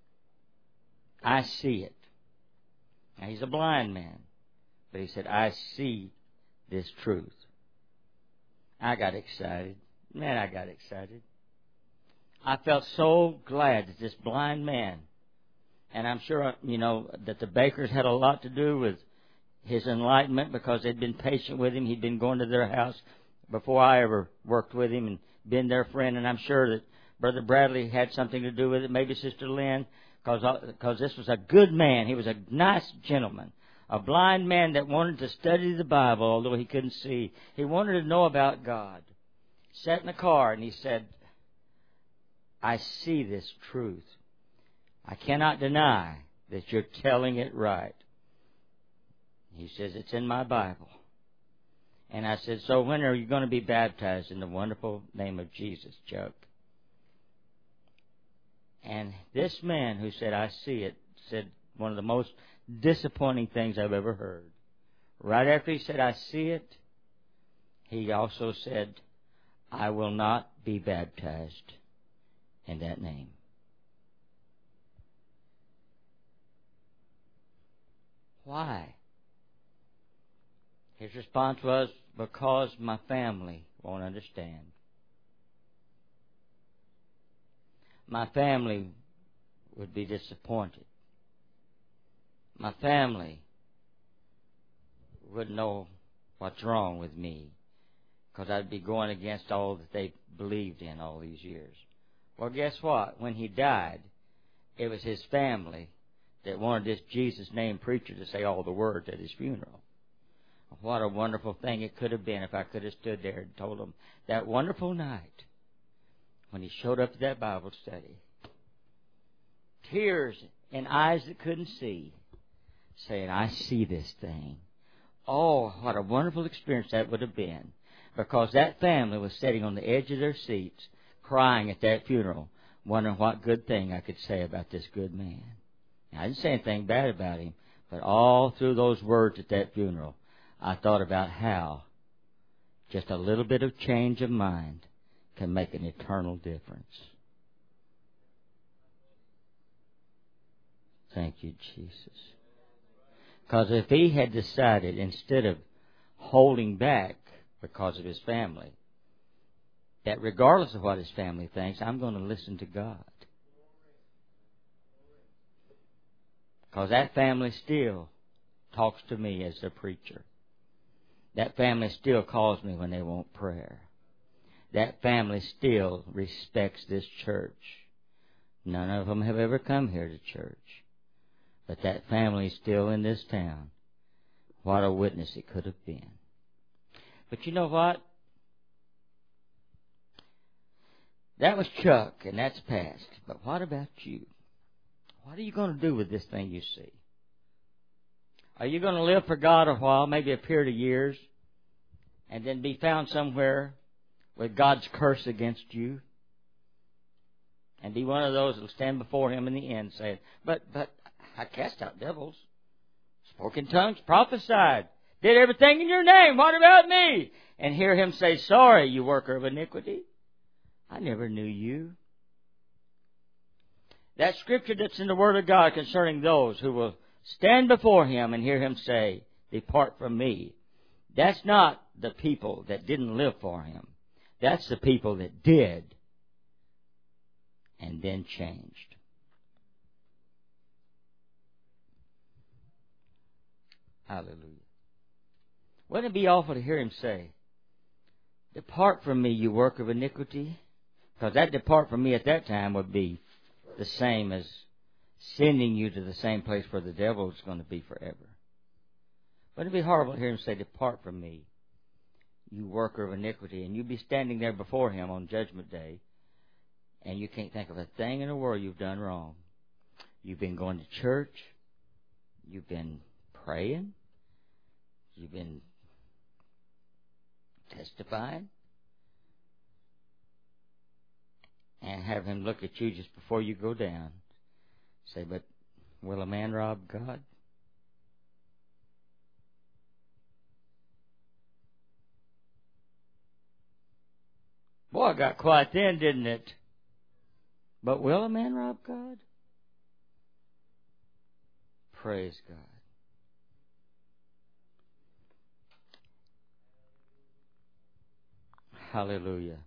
I see it. Now, he's a blind man. But he said, I see this truth. I got excited. Man, I got excited. I felt so glad that this blind man, and I'm sure, you know, that the Bakers had a lot to do with his enlightenment because they'd been patient with him. He'd been going to their house before I ever worked with him and been their friend. And I'm sure that Brother Bradley had something to do with it, maybe Sister Lynn, because this was a good man. He was a nice gentleman, a blind man that wanted to study the Bible, although he couldn't see. He wanted to know about God. Sat in the car and he said, I see this truth. I cannot deny that you're telling it right. He says, it's in my Bible. And I said, so when are you going to be baptized in the wonderful name of Jesus, Chuck? And this man who said, I see it, said one of the most disappointing things I've ever heard. Right after he said, I see it, he also said, I will not be baptized in that name. Why? His response was, because my family won't understand. My family would be disappointed. My family wouldn't know what's wrong with me because I'd be going against all that they believed in all these years. Well, guess what? When he died, it was his family that wanted this Jesus name preacher to say all the words at his funeral. What a wonderful thing it could have been if I could have stood there and told them that wonderful night when he showed up to that Bible study. Tears in eyes that couldn't see, saying, I see this thing. Oh, what a wonderful experience that would have been, because that family was sitting on the edge of their seats, crying at that funeral, wondering what good thing I could say about this good man. Now, I didn't say anything bad about him, but all through those words at that funeral, I thought about how just a little bit of change of mind can make an eternal difference. Thank you, Jesus. Because if he had decided, instead of holding back because of his family, that regardless of what his family thinks, I'm going to listen to God. Because that family still talks to me as their preacher. That family still calls me when they want prayer. That family still respects this church. None of them have ever come here to church. But that family is still in this town. What a witness it could have been. But you know what? That was Chuck, and that's past. But what about you? What are you going to do with this thing you see? Are you going to live for God a while, maybe a period of years, and then be found somewhere with God's curse against you? And be one of those that will stand before Him in the end saying, but, but, I cast out devils, spoke in tongues, prophesied, did everything in your name. What about me? And hear Him say, sorry, you worker of iniquity. I never knew you. That scripture that's in the Word of God concerning those who will stand before Him and hear Him say, depart from me. That's not the people that didn't live for Him. That's the people that did and then changed. Hallelujah. Wouldn't it be awful to hear him say, depart from me, you worker of iniquity? Because that depart from me at that time would be the same as sending you to the same place where the devil is going to be forever. Wouldn't it be horrible to hear him say, depart from me, you worker of iniquity? And you'd be standing there before him on Judgment Day, and you can't think of a thing in the world you've done wrong. You've been going to church. You've been praying. You've been testifying. And have him look at you just before you go down. Say, but will a man rob God? Boy, it got quiet then, didn't it? But will a man rob God? Praise God. Hallelujah.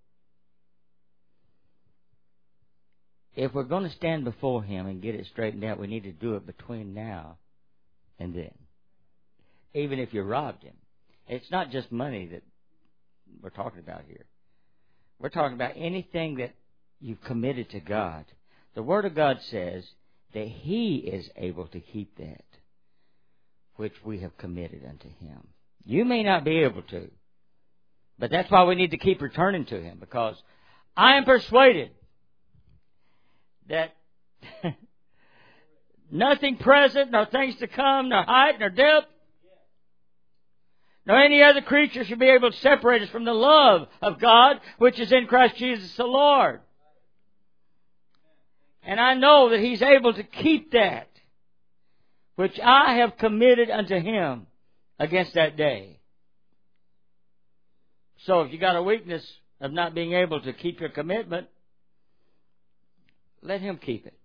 If we're going to stand before him and get it straightened out, we need to do it between now and then. Even if you robbed him. It's not just money that we're talking about here. We're talking about anything that you've committed to God. The Word of God says that he is able to keep that which we have committed unto him. You may not be able to, but that's why we need to keep returning to him, because I am persuaded that nothing present, nor things to come, nor height, nor depth, nor any other creature should be able to separate us from the love of God, which is in Christ Jesus the Lord. And I know that he's able to keep that which I have committed unto him against that day. So if you got a weakness of not being able to keep your commitment, let him keep it.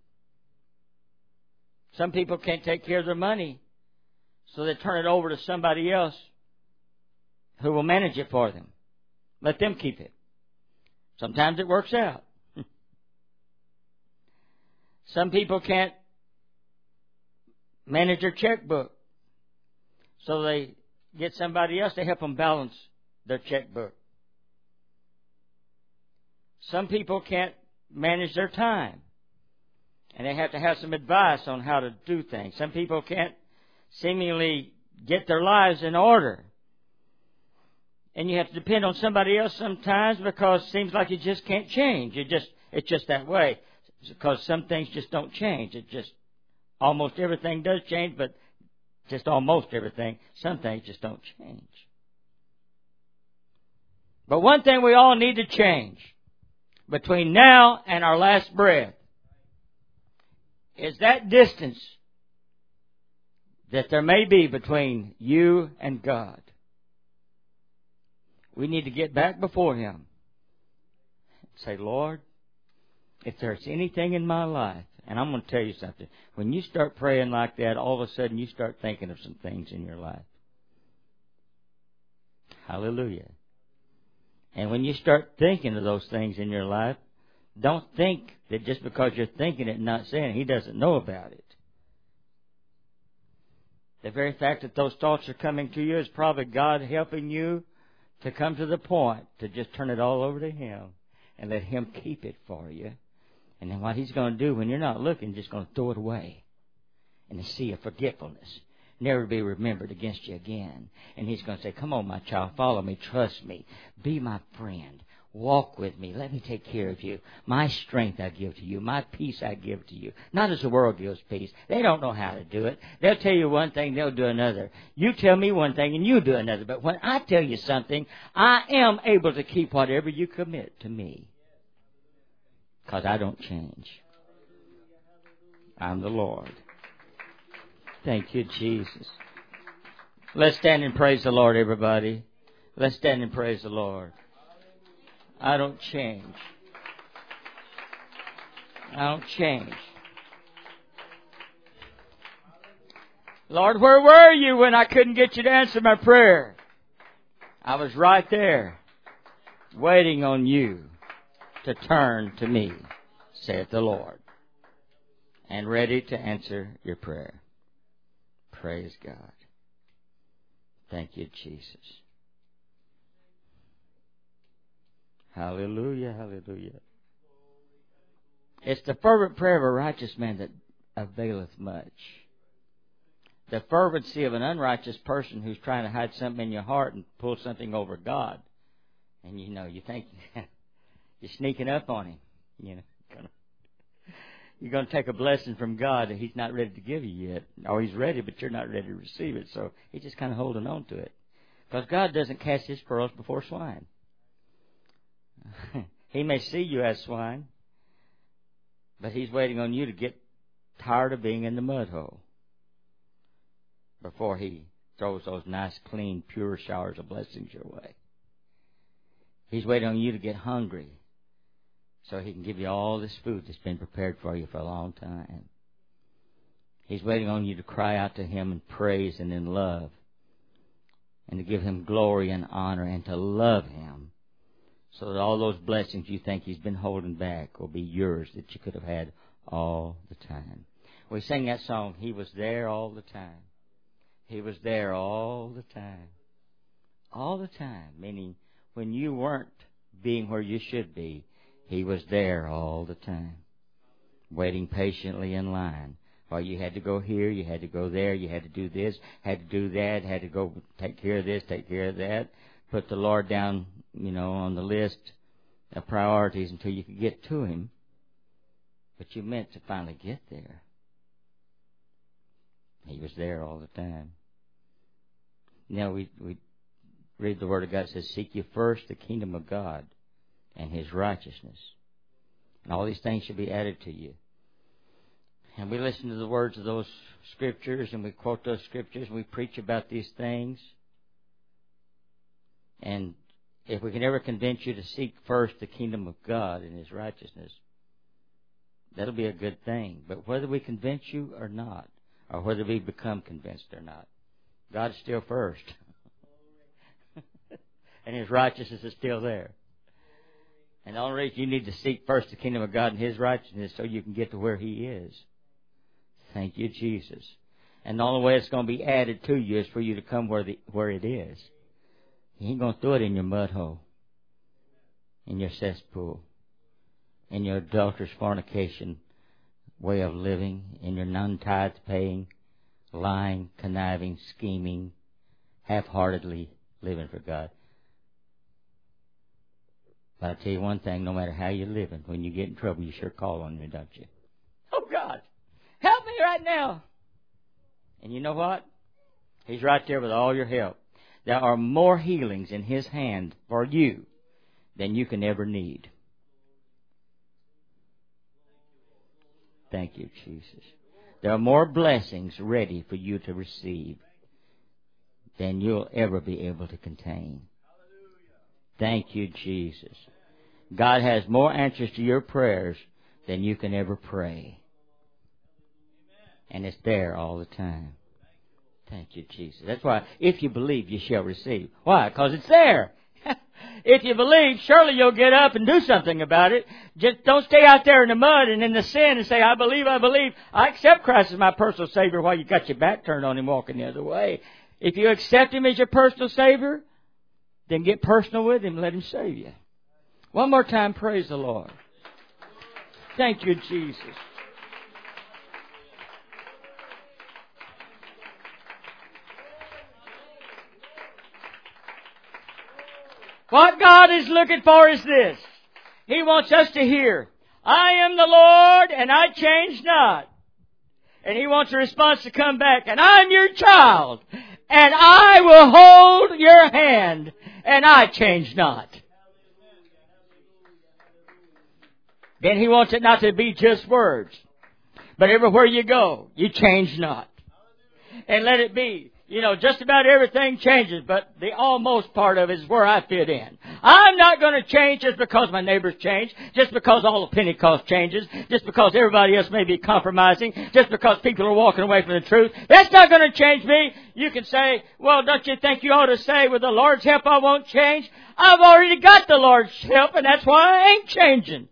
Some people can't take care of their money, so they turn it over to somebody else who will manage it for them. Let them keep it. Sometimes it works out. Some people can't manage their checkbook, so they get somebody else to help them balance their checkbook. Some people can't manage their time, and they have to have some advice on how to do things. Some people can't seemingly get their lives in order, and you have to depend on somebody else sometimes, because it seems like you just can't change. It just it's just that way, because some things just don't change. It just almost everything does change, but just almost everything. Some things just don't change. But one thing we all need to change between now and our last breath is that distance that there may be between you and God. We need to get back before him and say, Lord, if there's anything in my life, and I'm going to tell you something, when you start praying like that, all of a sudden you start thinking of some things in your life. Hallelujah. And when you start thinking of those things in your life, don't think that just because you're thinking it and not saying it, he doesn't know about it. The very fact that those thoughts are coming to you is probably God helping you to come to the point to just turn it all over to him and let him keep it for you. And then what he's going to do when you're not looking, just going to throw it away in the sea of forgetfulness, never be remembered against you again. And he's going to say, come on, my child, follow me, trust me, be my friend, walk with me, let me take care of you. My strength I give to you, my peace I give to you. Not as the world gives peace. They don't know how to do it. They'll tell you one thing, they'll do another. You tell me one thing and you do another. But when I tell you something, I am able to keep whatever you commit to me. Because I don't change. I'm the Lord. Thank you, Jesus. Let's stand and praise the Lord, everybody. Let's stand and praise the Lord. I don't change. I don't change. Lord, where were you when I couldn't get you to answer my prayer? I was right there, waiting on you to turn to me, saith the Lord, and ready to answer your prayer. Praise God. Thank you, Jesus. Hallelujah, hallelujah. It's the fervent prayer of a righteous man that availeth much. The fervency of an unrighteous person who's trying to hide something in your heart and pull something over God. And you know, you think you're sneaking up on Him. You know, you're going to take a blessing from God that He's not ready to give you yet. Or He's ready, but you're not ready to receive it. So He's just kind of holding on to it. Because God doesn't cast His pearls before swine. He may see you as swine, but He's waiting on you to get tired of being in the mud hole before He throws those nice, clean, pure showers of blessings your way. He's waiting on you to get hungry so He can give you all this food that's been prepared for you for a long time. He's waiting on you to cry out to Him in praise and in love, and to give Him glory and honor, and to love Him, so that all those blessings you think He's been holding back will be yours that you could have had all the time. We sang that song, He was there all the time. He was there all the time. All the time. Meaning, when you weren't being where you should be, He was there all the time. Waiting patiently in line. While you had to go here, you had to go there, you had to do this, had to do that, had to go take care of this, take care of that. Put the Lord down, you know, on the list of priorities until you could get to Him. But you meant to finally get there. He was there all the time. Now we, we read the Word of God. It says, seek ye first the kingdom of God and His righteousness, and all these things shall be added to you. And we listen to the words of those scriptures, and we quote those scriptures, and we preach about these things. And if we can ever convince you to seek first the kingdom of God and His righteousness, that'll be a good thing. But whether we convince you or not, or whether we become convinced or not, God's still first. And His righteousness is still there. And the only reason you need to seek first the kingdom of God and His righteousness so you can get to where He is. Thank you, Jesus. And the only way it's going to be added to you is for you to come where the where it is. He ain't going to throw it in your mud hole, in your cesspool, in your adulterous fornication way of living, in your non-tithe paying, lying, conniving, scheming, half-heartedly living for God. But I tell you one thing, no matter how you're living, when you get in trouble, you sure call on me, don't you? Oh, God, help me right now. And you know what? He's right there with all your help. There are more healings in His hand for you than you can ever need. Thank you, Jesus. There are more blessings ready for you to receive than you'll ever be able to contain. Thank you, Jesus. God has more answers to your prayers than you can ever pray. And it's there all the time. Thank you, Jesus. That's why, if you believe, you shall receive. Why? Because it's there. If you believe, surely you'll get up and do something about it. Just don't stay out there in the mud and in the sin and say, I believe, I believe. I accept Christ as my personal Savior while you got your back turned on Him walking the other way. If you accept Him as your personal Savior, then get personal with Him and let Him save you. One more time, praise the Lord. Thank you, Jesus. What God is looking for is this. He wants us to hear, I am the Lord and I change not. And He wants a response to come back, and I'm your child and I will hold your hand and I change not. Then He wants it not to be just words, but everywhere you go, you change not. And let it be. You know, just about everything changes, but the almost part of it is where I fit in. I'm not going to change just because my neighbors change, just because all of Pentecost changes, just because everybody else may be compromising, just because people are walking away from the truth. That's not going to change me. You can say, well, don't you think you ought to say, with the Lord's help I won't change? I've already got the Lord's help, and that's why I ain't changing.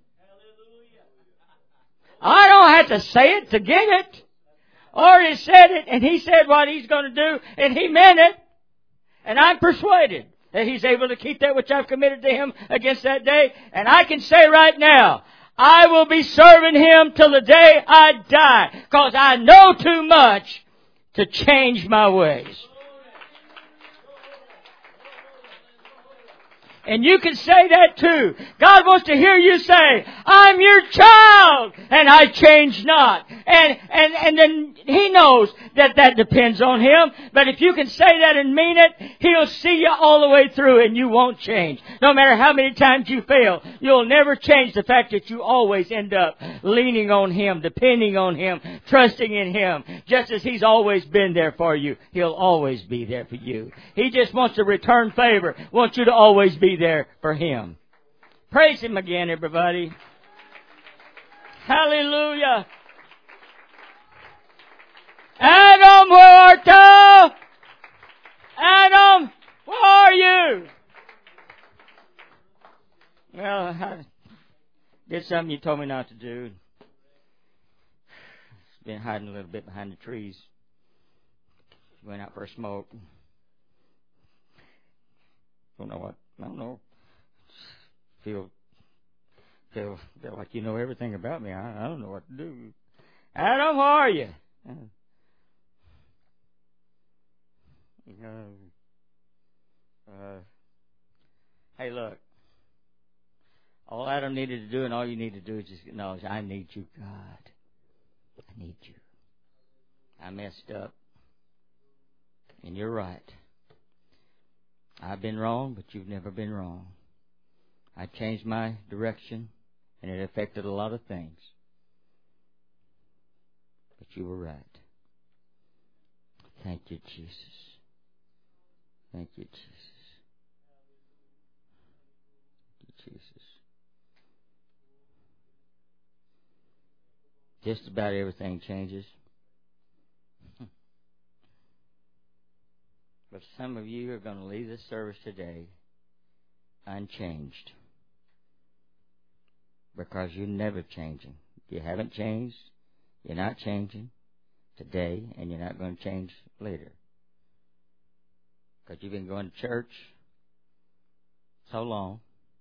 I don't have to say it to get it. Already said it, and He said what He's going to do, and He meant it. And I'm persuaded that He's able to keep that which I've committed to Him against that day. And I can say right now, I will be serving Him till the day I die, because I know too much to change my ways. And you can say that too. God wants to hear you say, I'm your child, and I change not. And, and, and then He knows that that depends on Him. But if you can say that and mean it, He'll see you all the way through and you won't change. No matter how many times you fail, you'll never change the fact that you always end up leaning on Him, depending on Him, trusting in Him. Just as He's always been there for you, He'll always be there for you. He just wants to return favor, wants you to always be there for Him. Praise Him again, everybody. Hallelujah. Adam, where art thou? Adam, where are you? Well, I did something you told me not to do. Been hiding a little bit behind the trees. Went out for a smoke. Don't know what. I don't know. Feel, feel, feel like you know everything about me. I, I don't know what to do. Adam, where are you? Uh, uh, hey, look. All Adam needed to do, and all you need to do, is just acknowledge, I need you, God. I need you. I messed up. And you're right. I've been wrong, but you've never been wrong. I changed my direction, and it affected a lot of things. But you were right. Thank you, Jesus. Thank you, Jesus. Thank you, Jesus. Just about everything changes. But some of you are going to leave this service today unchanged. Because you're never changing. You haven't changed. You're not changing today, and you're not going to change later. Because you've been going to church so long,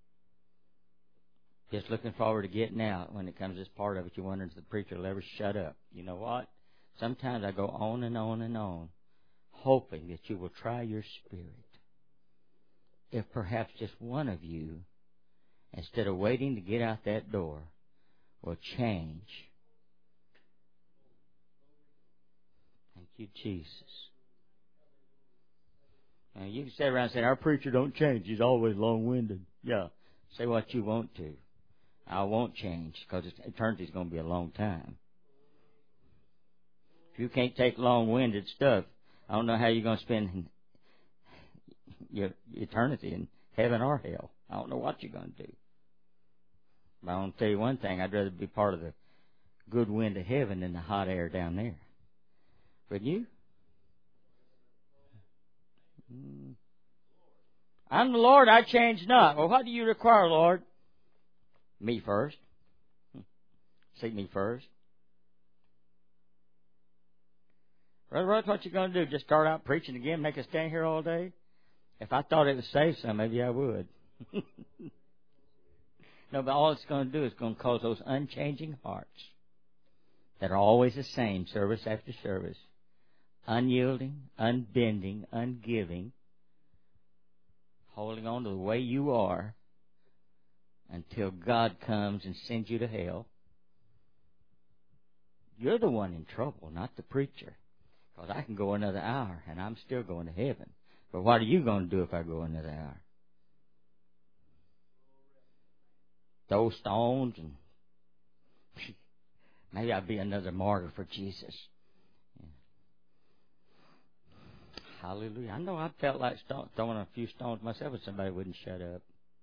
just looking forward to getting out. When it comes to this part of it, you wonder if the preacher will ever shut up. You know what? Sometimes I go on and on and on, hoping that you will try your spirit. If perhaps just one of you, instead of waiting to get out that door, will change. Thank you, Jesus. Now, you can sit around and say, our preacher don't change. He's always long-winded. Yeah, say what you want to. I won't change, because eternity's going to be a long time. If you can't take long-winded stuff, I don't know how you're going to spend your eternity in heaven or hell. I don't know what you're going to do. But I want to tell you one thing. I'd rather be part of the good wind of heaven than the hot air down there. Wouldn't you? I'm the Lord, I change not. Well, what do you require, Lord? Me first. Seek me first. Brother, Russ, what you going to do? Just start out preaching again, make us stand here all day? If I thought it would save some, maybe I would. No, but all it's going to do is going to cause those unchanging hearts that are always the same, service after service, unyielding, unbending, ungiving, holding on to the way you are until God comes and sends you to hell. You're the one in trouble, not the preacher. Because I can go another hour, and I'm still going to heaven. But what are you going to do if I go another hour? Throw stones, and maybe I'll be another martyr for Jesus. Yeah. Hallelujah. I know I felt like stone, throwing a few stones myself if somebody wouldn't shut up.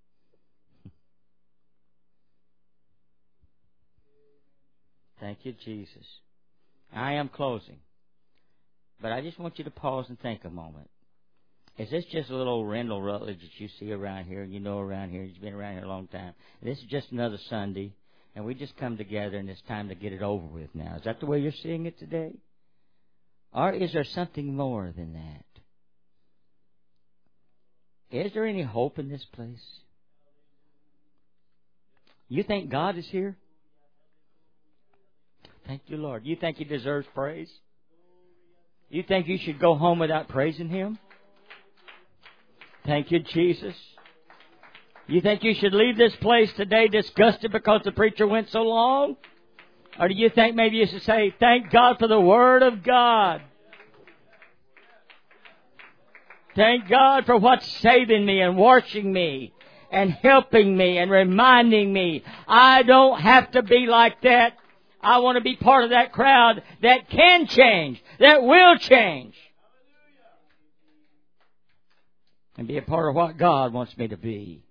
Thank you, Jesus. I am closing. But I just want you to pause and think a moment. Is this just a little Rendell Rutledge that you see around here, and you know around here, you've been around here a long time, and this is just another Sunday, and we just come together and it's time to get it over with now? Is that the way you're seeing it today? Or is there something more than that? Is there any hope in this place? You think God is here? Thank you, Lord. You think He deserves praise? You think you should go home without praising Him? Thank you, Jesus. You think you should leave this place today disgusted because the preacher went so long? Or do you think maybe you should say, thank God for the Word of God? Thank God for what's saving me and washing me and helping me and reminding me I don't have to be like that. I want to be part of that crowd that can change, that will change, and be a part of what God wants me to be.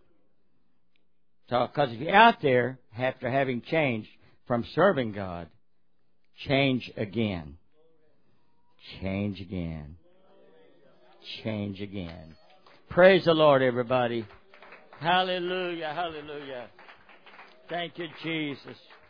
So, because if you're out there after having changed from serving God, change again. Change again. Change again. Praise the Lord, everybody. Hallelujah, hallelujah. Thank you, Jesus.